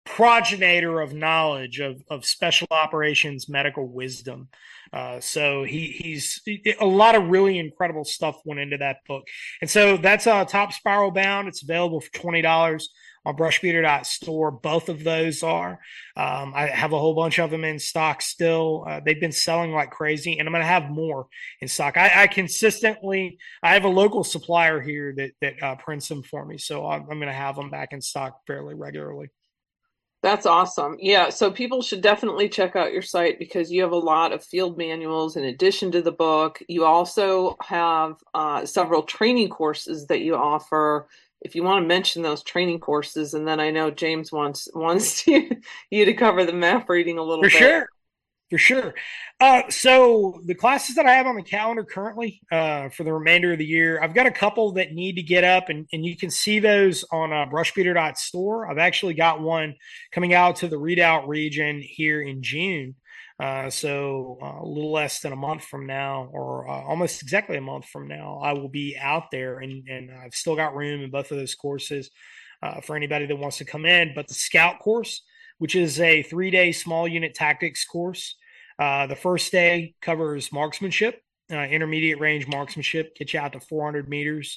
progenitor of knowledge of special operations medical wisdom. So he's a lot of really incredible stuff went into that book. And so that's Top Spiral Bound. It's available for $20 on brushbeater.store. Both of those are. I have a whole bunch of them in stock still. They've been selling like crazy, and I'm going to have more in stock. I have a local supplier here that prints them for me, so I'm going to have them back in stock fairly regularly. That's awesome. Yeah, so people should definitely check out your site because you have a lot of field manuals in addition to the book. You also have several training courses that you offer. If you want to mention those training courses, and then I know James wants you to cover the map reading a little bit. For sure. So the classes that I have on the calendar currently for the remainder of the year, I've got a couple that need to get up, and you can see those on brushbeater.store. I've actually got one coming out to the Redoubt region here in June. So a little less than a month from now, or almost exactly a month from now, I will be out there, and I've still got room in both of those courses for anybody that wants to come in. But the Scout course, which is a 3-day small unit tactics course. The first day covers marksmanship, intermediate range marksmanship, get you out to 400 meters.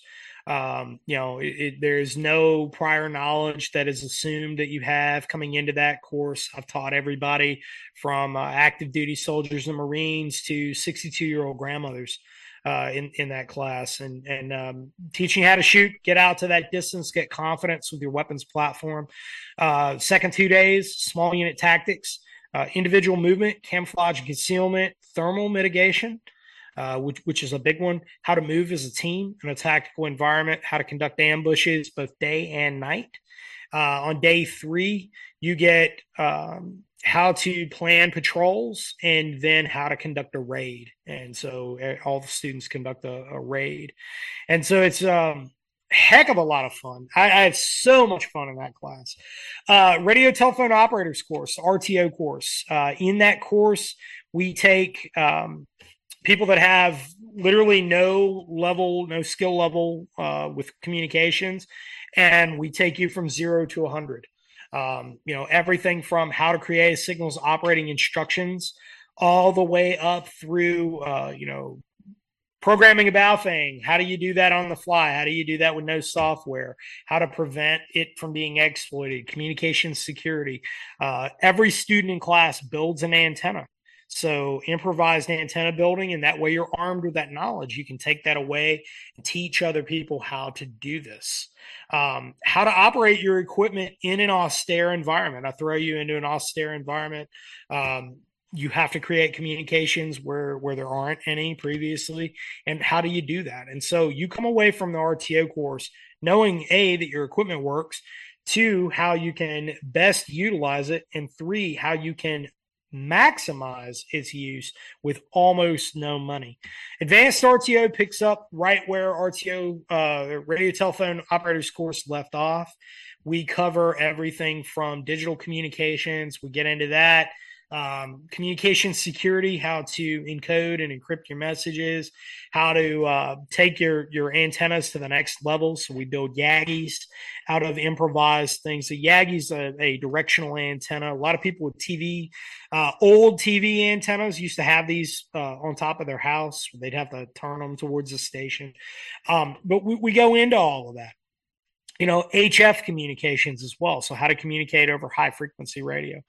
There's no prior knowledge that is assumed that you have coming into that course. I've taught everybody from active duty soldiers and Marines to 62-year-old grandmothers in that class, and teaching how to shoot, get out to that distance, get confidence with your weapons platform. Second 2 days, small unit tactics, individual movement, camouflage and concealment, thermal mitigation, which is a big one, how to move as a team in a tactical environment, how to conduct ambushes both day and night. On day 3, you get how to plan patrols and then how to conduct a raid. And so all the students conduct a raid. And so it's heck of a lot of fun. I had so much fun in that class. Radio Telephone Operators course, RTO course. In that course, we take people that have literally no skill level with communications, and we take you from 0 to 100. Everything from how to create signals operating instructions all the way up through, programming a Baofeng. How do you do that on the fly? How do you do that with no software? How to prevent it from being exploited? Communication security. Every student in class builds an antenna. So improvised antenna building, and that way you're armed with that knowledge. You can take that away and teach other people how to do this. How to operate your equipment in an austere environment. I throw you into an austere environment. You have to create communications where there aren't any previously. And how do you do that? And so you come away from the RTO course knowing, A, that your equipment works, 2, how you can best utilize it, and 3, how you can maximize its use with almost no money. Advanced RTO picks up right where RTO, Radio Telephone Operators course, left off. We cover everything from digital communications. We get into that. Communication security, how to encode and encrypt your messages, how to take your antennas to the next level. So we build Yagis out of improvised things. So Yagi's a directional antenna. A lot of people with old TV antennas used to have these on top of their house. They'd have to turn them towards the station. But we go into all of that. HF communications as well. So how to communicate over high frequency radio.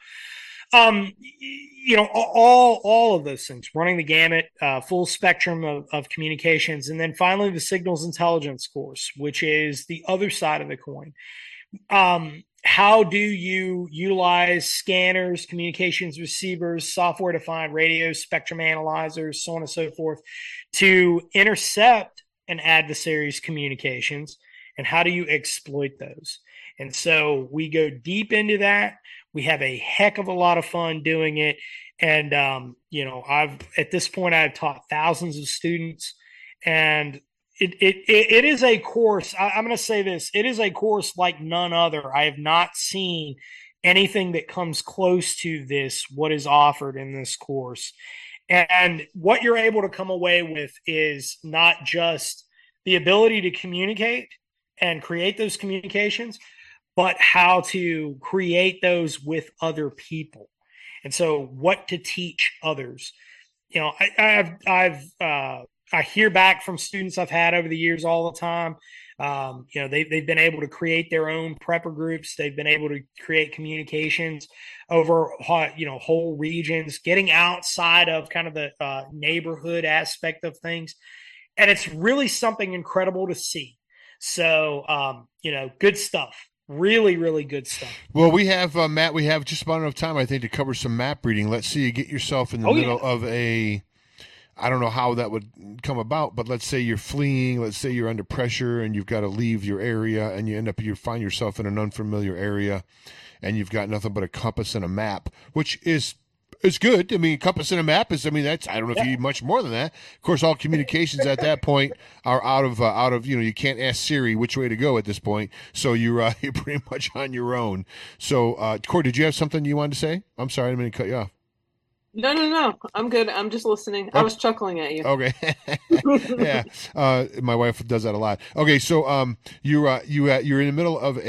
All of those things, running the gamut, full spectrum of communications. And then finally, the signals intelligence course, which is the other side of the coin. How do you utilize scanners, communications receivers, software-defined radios, spectrum analyzers, so on and so forth, to intercept an adversary's communications, and how do you exploit those? And so we go deep into that. We have a heck of a lot of fun doing it. And, at this point, I've taught thousands of students, and it is a course. I'm going to say this. It is a course like none other. I have not seen anything that comes close to this, what is offered in this course. And what you're able to come away with is not just the ability to communicate and create those communications, but how to create those with other people. And so what to teach others. You know, I hear back from students I've had over the years all the time. You know, they've been able to create their own prepper groups. They've been able to create communications over, you know, whole regions, getting outside of kind of the neighborhood aspect of things. And it's really something incredible to see. So, you know, good stuff. Really, really good stuff. Well, we have, Matt, we have just about enough time, I think, to cover some map reading. Let's see you get yourself in the middle of a, I don't know how that would come about, but let's say you're fleeing, let's say you're under pressure and you've got to leave your area and you find yourself in an unfamiliar area and you've got nothing but a compass and a map, which is good. I mean, compass and a map is, I mean, that's, I don't know if you need much more than that. Of course, all communications at that point are out of, you know, you can't ask Siri which way to go at this point. So you're pretty much on your own. So, Corey, did you have something you wanted to say? I'm sorry, I didn't mean to cut you off. No. I'm good. I'm just listening. I was chuckling at you. Okay. Yeah. My wife does that a lot. Okay. So, you're in the middle of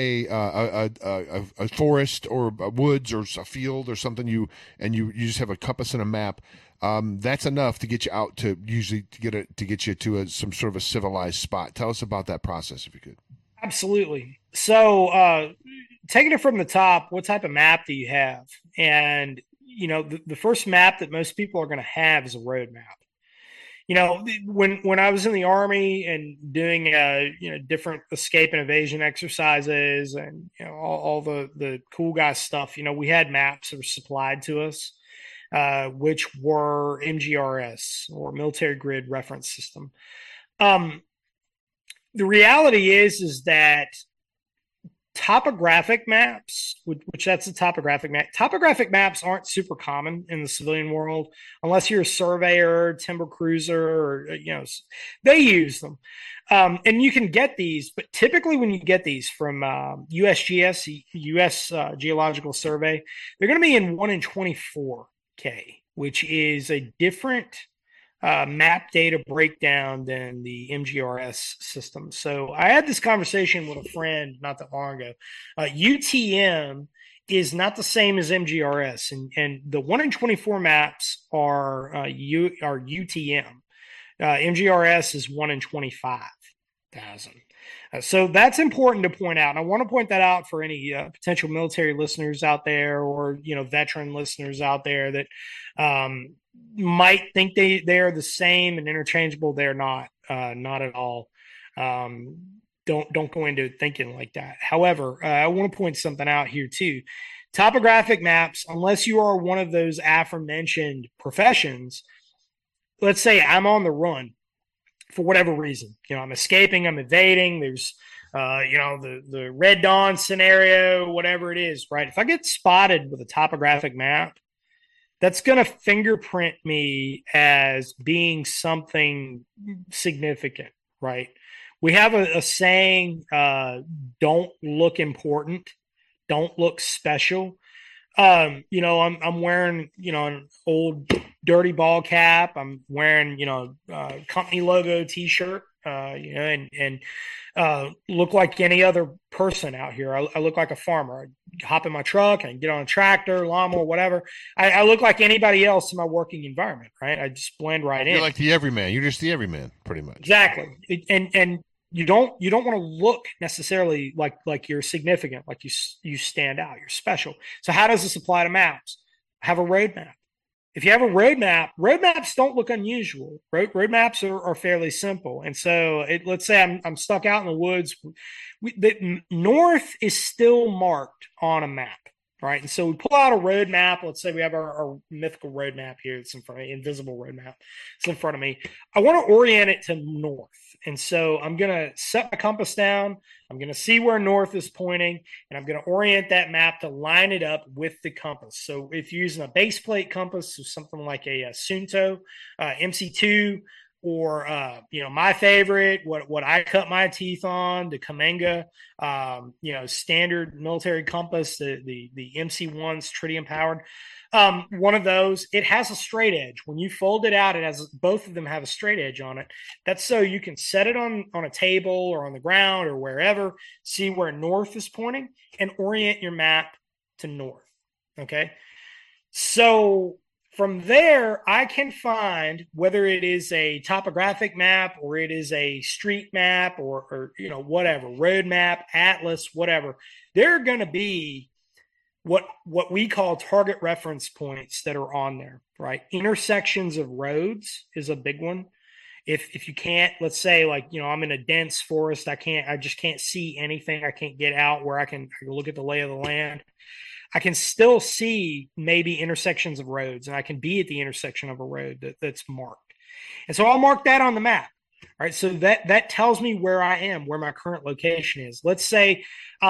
a forest or a woods or a field or something. You just have a compass and a map. That's enough to get you out to get you to some sort of a civilized spot. Tell us about that process, if you could. Absolutely. So, taking it from the top, what type of map do you have? And you know, the first map that most people are going to have is a road map. You know, when I was in the Army and doing you know, different escape and evasion exercises and, you know, all the cool guy stuff, you know, we had maps that were supplied to us, which were MGRS, or Military Grid Reference System. The reality is that topographic maps, which that's a topographic map. Topographic maps aren't super common in the civilian world, unless you're a surveyor, timber cruiser, or, you know, they use them. And you can get these, but typically when you get these from USGS, U.S. Geological Survey, they're going to be in 1 in 24K, which is a different map data breakdown than the MGRS system. So I had this conversation with a friend not that long ago. UTM is not the same as MGRS, and the 1 in 24 maps are UTM. MGRS is 1 in 25,000. So that's important to point out. And I want to point that out for any potential military listeners out there, or, you know, veteran listeners out there that might think they are the same and interchangeable. They're not at all. Don't go into thinking like that. However, I want to point something out here too. Topographic maps, unless you are one of those aforementioned professions, let's say I'm on the run for whatever reason, you know, I'm escaping, I'm evading, there's, you know, the Red Dawn scenario, whatever it is, right? If I get spotted with a topographic map, that's going to fingerprint me as being something significant, right? We have a saying, don't look important, don't look special. You know, I'm wearing, you know, an old dirty ball cap. I'm wearing, you know, company logo T-shirt, you know, and look like any other person out here. I look like a farmer. I hop in my truck and get on a tractor, lawnmower, whatever. I look like anybody else in my working environment, right? I just blend right in. You're like the everyman. You're just the everyman, pretty much. Exactly. And you don't want to look necessarily like you're significant, like you stand out, you're special. So how does this apply to maps? Have a roadmap. If you have a roadmap, roadmaps don't look unusual. Roadmaps are fairly simple. And so let's say I'm stuck out in the woods. The north is still marked on a map, right? And so we pull out a roadmap. Let's say we have our mythical roadmap here. It's in front of me, invisible roadmap. It's in front of me. I want to orient it to north. And so I'm going to set my compass down. I'm going to see where north is pointing, and I'm going to orient that map to line it up with the compass. So if you're using a base plate compass, so something like a Suunto MC2, or my favorite, what I cut my teeth on, the Kamenga, standard military compass, the MC1's tritium powered. One of those, it has a straight edge. When you fold it out, it has, both of them have a straight edge on it. That's so you can set it on a table or on the ground or wherever, see where north is pointing, and orient your map to north. Okay. So from there, I can find whether it is a topographic map or it is a street map or whatever, road map, atlas, whatever. There are going to be what we call target reference points that are on there, right? Intersections of roads is a big one. If you can't, let's say I'm in a dense forest, I just can't see anything. I can't get out where I can look at the lay of the land. I can still see maybe intersections of roads, and I can be at the intersection of a road that's marked. And so I'll mark that on the map. All right. So that tells me where I am, where my current location is. Let's say,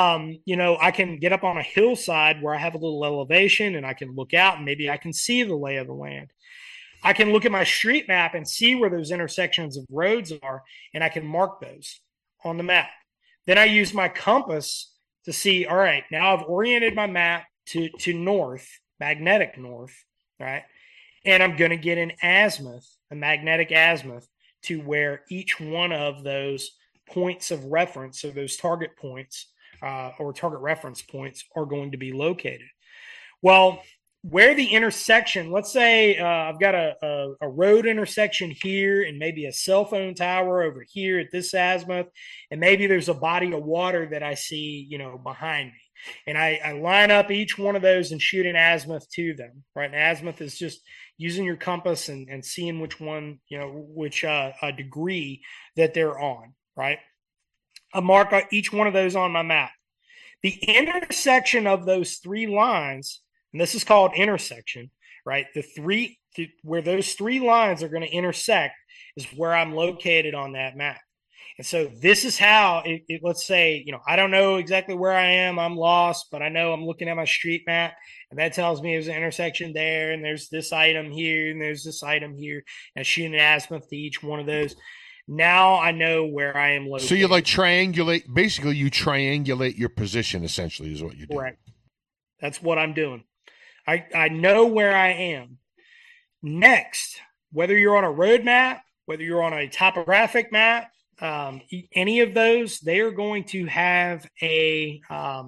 I can get up on a hillside where I have a little elevation and I can look out and maybe I can see the lay of the land. I can look at my street map and see where those intersections of roads are, and I can mark those on the map. Then I use my compass to see, all right, now I've oriented my map to north, magnetic north, right? And I'm going to get an azimuth, a magnetic azimuth, to where each one of those points of reference, so those target points or target reference points, are going to be located. Well, where the intersection, let's say I've got a road intersection here and maybe a cell phone tower over here at this azimuth, and maybe there's a body of water that I see, behind me. And I line up each one of those and shoot an azimuth to them, right? An azimuth is just using your compass and seeing which one, which degree that they're on, right? I mark each one of those on my map. The intersection of those three lines, and this is called intersection, right? Where those three lines are going to intersect is where I'm located on that map. And so this is how let's say, I don't know exactly where I am. I'm lost, but I know I'm looking at my street map, and that tells me there's an intersection there, and there's this item here, and there's this item here, and I shoot an azimuth to each one of those. Now I know where I am located. So you basically you triangulate your position, essentially, is what you do. Correct. That's what I'm doing. I know where I am. Next, whether you're on a road map, whether you're on a topographic map, any of those, they are going to have a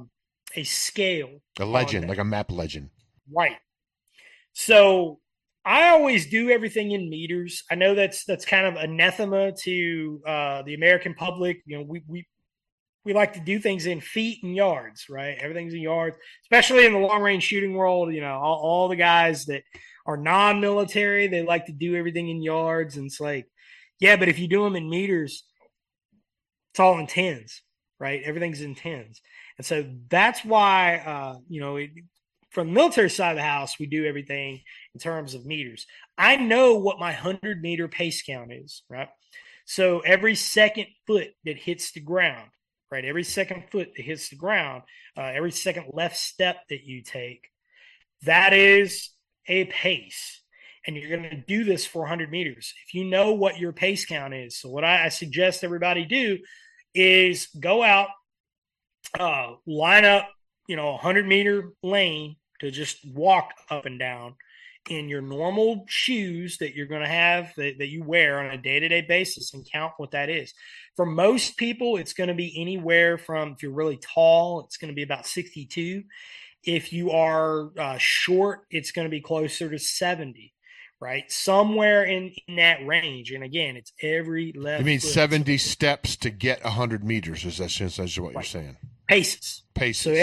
scale, a legend, like a map legend, right? So I always do everything in meters. I know that's kind of anathema to the American public. We like to do things in feet and yards, right? Everything's in yards, especially in the long range shooting world. All the guys that are non-military, they like to do everything in yards, and it's like, yeah, but if you do them in meters, it's all in tens, right? Everything's in tens. And so that's why, from the military side of the house, we do everything in terms of meters. I know what my 100-meter pace count is, right? So every second foot that hits the ground, right? Every second foot that hits the ground, every second left step that you take, that is a pace. And you're going to do this for 100 meters. If you know what your pace count is, so what I suggest everybody do is go out, line up, a 100-meter lane to just walk up and down in your normal shoes that you're going to have that you wear on a day-to-day basis, and count what that is. For most people, it's going to be anywhere from, if you're really tall, it's going to be about 62. If you are short, it's going to be closer to 70. Right, somewhere in that range, and again, it's every left. You mean 70 steps to get 100 meters? Is that essentially what you're saying? Paces. So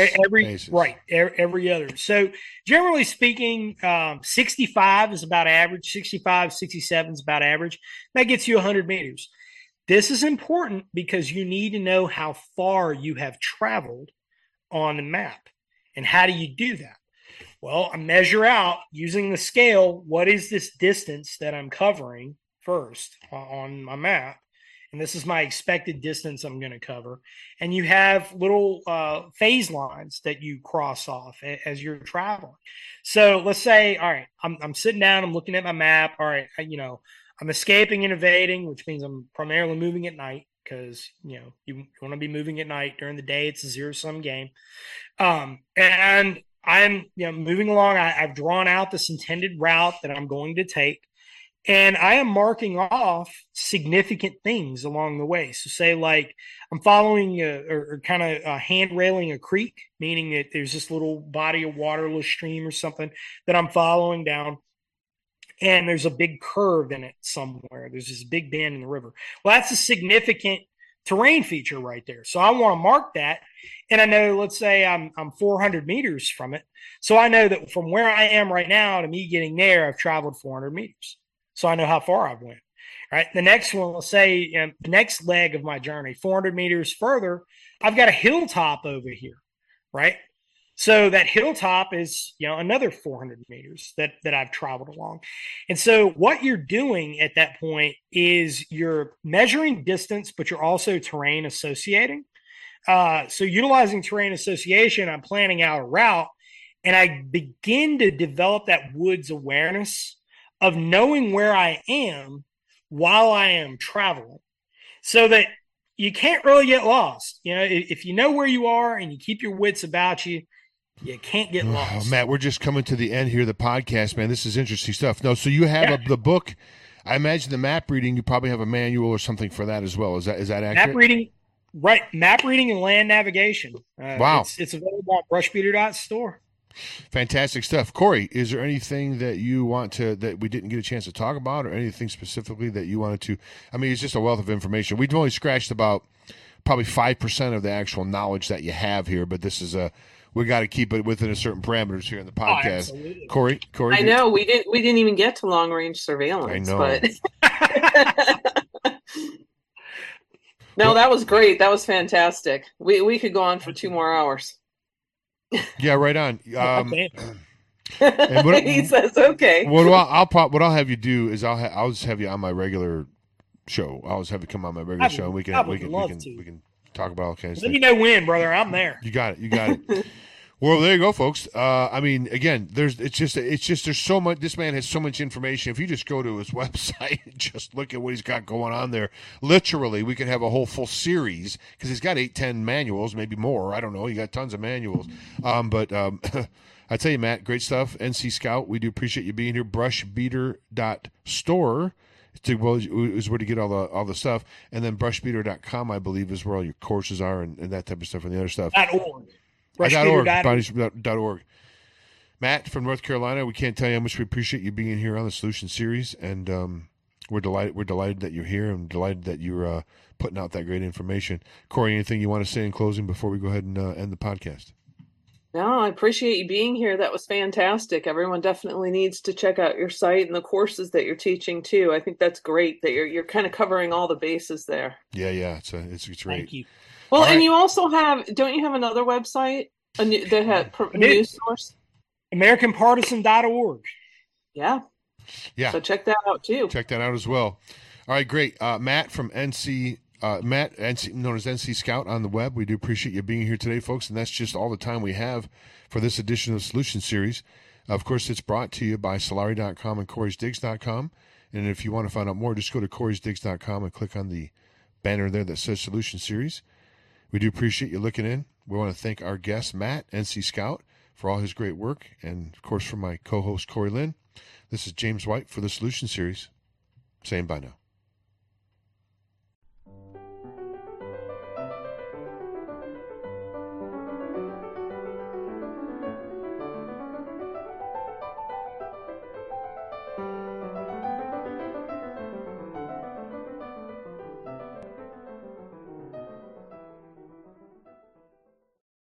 every other. So generally speaking, 65 is about average. 65, 67 is about average. That gets you 100 meters. This is important because you need to know how far you have traveled on the map, and how do you do that? Well, I measure out using the scale, what is this distance that I'm covering first on my map? And this is my expected distance I'm going to cover. And you have little phase lines that you cross off as you're traveling. So let's say, all right, I'm sitting down, I'm looking at my map. All right, I'm escaping and evading, which means I'm primarily moving at night because, you want to be moving at night. During the day, it's a zero-sum game. And I'm, moving along. I've drawn out this intended route that I'm going to take. And I am marking off significant things along the way. So say like I'm following or kind of hand railing a creek, meaning that there's this little body of water, little stream or something that I'm following down. And there's a big curve in it somewhere. There's this big bend in the river. Well, that's a significant terrain feature right there. So I want to mark that. And I know, let's say I'm 400 meters from it. So I know that from where I am right now to me getting there, I've traveled 400 meters. So I know how far I've went. Right. The next one, let's say the next leg of my journey, 400 meters further, I've got a hilltop over here. Right. So that hilltop is, another 400 meters that I've traveled along. And so what you're doing at that point is you're measuring distance, but you're also terrain associating. So utilizing terrain association, I'm planning out a route, and I begin to develop that woods awareness of knowing where I am while I am traveling, so that you can't really get lost. If you know where you are and you keep your wits about you, you can't get lost. Matt, we're just coming to the end here of the podcast, man. This is interesting stuff. No, so you have the book. I imagine the map reading, you probably have a manual or something for that as well. Is that accurate? Map reading, right. Map reading and land navigation. Wow. It's available on brushbeater.store. Fantastic stuff. Corey, is there anything that you want that we didn't get a chance to talk about, or anything specifically that you wanted to? I mean, it's just a wealth of information. We've only scratched about probably 5% of the actual knowledge that you have here, but this is we got to keep it within a certain parameters here in the podcast. Corey, I know we didn't even get to long range surveillance. I know. But no, that was great. That was fantastic. We could go on for 2 more hours. Yeah, right on. He says okay. What I'll have you do is I'll just have you on my regular show. I'll just have you come on my regular show, and we can talk about all kinds of things. Let me know when, brother. I'm there. You got it. Well, there you go, folks. I mean, again, it's just there's so much. This man has so much information. If you just go to his website and just look at what he's got going on there, literally, we could have a whole full series, because he's got 8-10 manuals, maybe more. I don't know. He got tons of manuals. But I tell you, Matt, great stuff. NC Scout, we do appreciate you being here. Brushbeater.store is where to get all the stuff, and then brushbeater.com, I believe, is where all your courses are and that type of stuff and the other stuff. .org. Matt from North Carolina, we can't tell you how much we appreciate you being here on the Solution Series, and we're delighted that you're here, and delighted that you're putting out that great information. Corey, anything you want to say in closing before we go ahead and end the podcast? No, I appreciate you being here. That was fantastic. Everyone definitely needs to check out your site and the courses that you're teaching too. I think that's great that you're kind of covering all the bases there. Yeah, it's great. Thank you. Well, and you also don't you have another website that had news source? AmericanPartisan.org. Yeah. So check that out too. Check that out as well. All right, great. Matt from NC, known as NC Scout on the web. We do appreciate you being here today, folks. And that's just all the time we have for this edition of the Solution Series. Of course, it's brought to you by Solari.com and Corey'sDigs.com. And if you want to find out more, just go to Corey'sDigs.com and click on the banner there that says Solution Series. We do appreciate you looking in. We want to thank our guest, Matt, NC Scout, for all his great work. And, of course, for my co-host, Corey Lynn. This is James White for the Solution Series, saying bye now.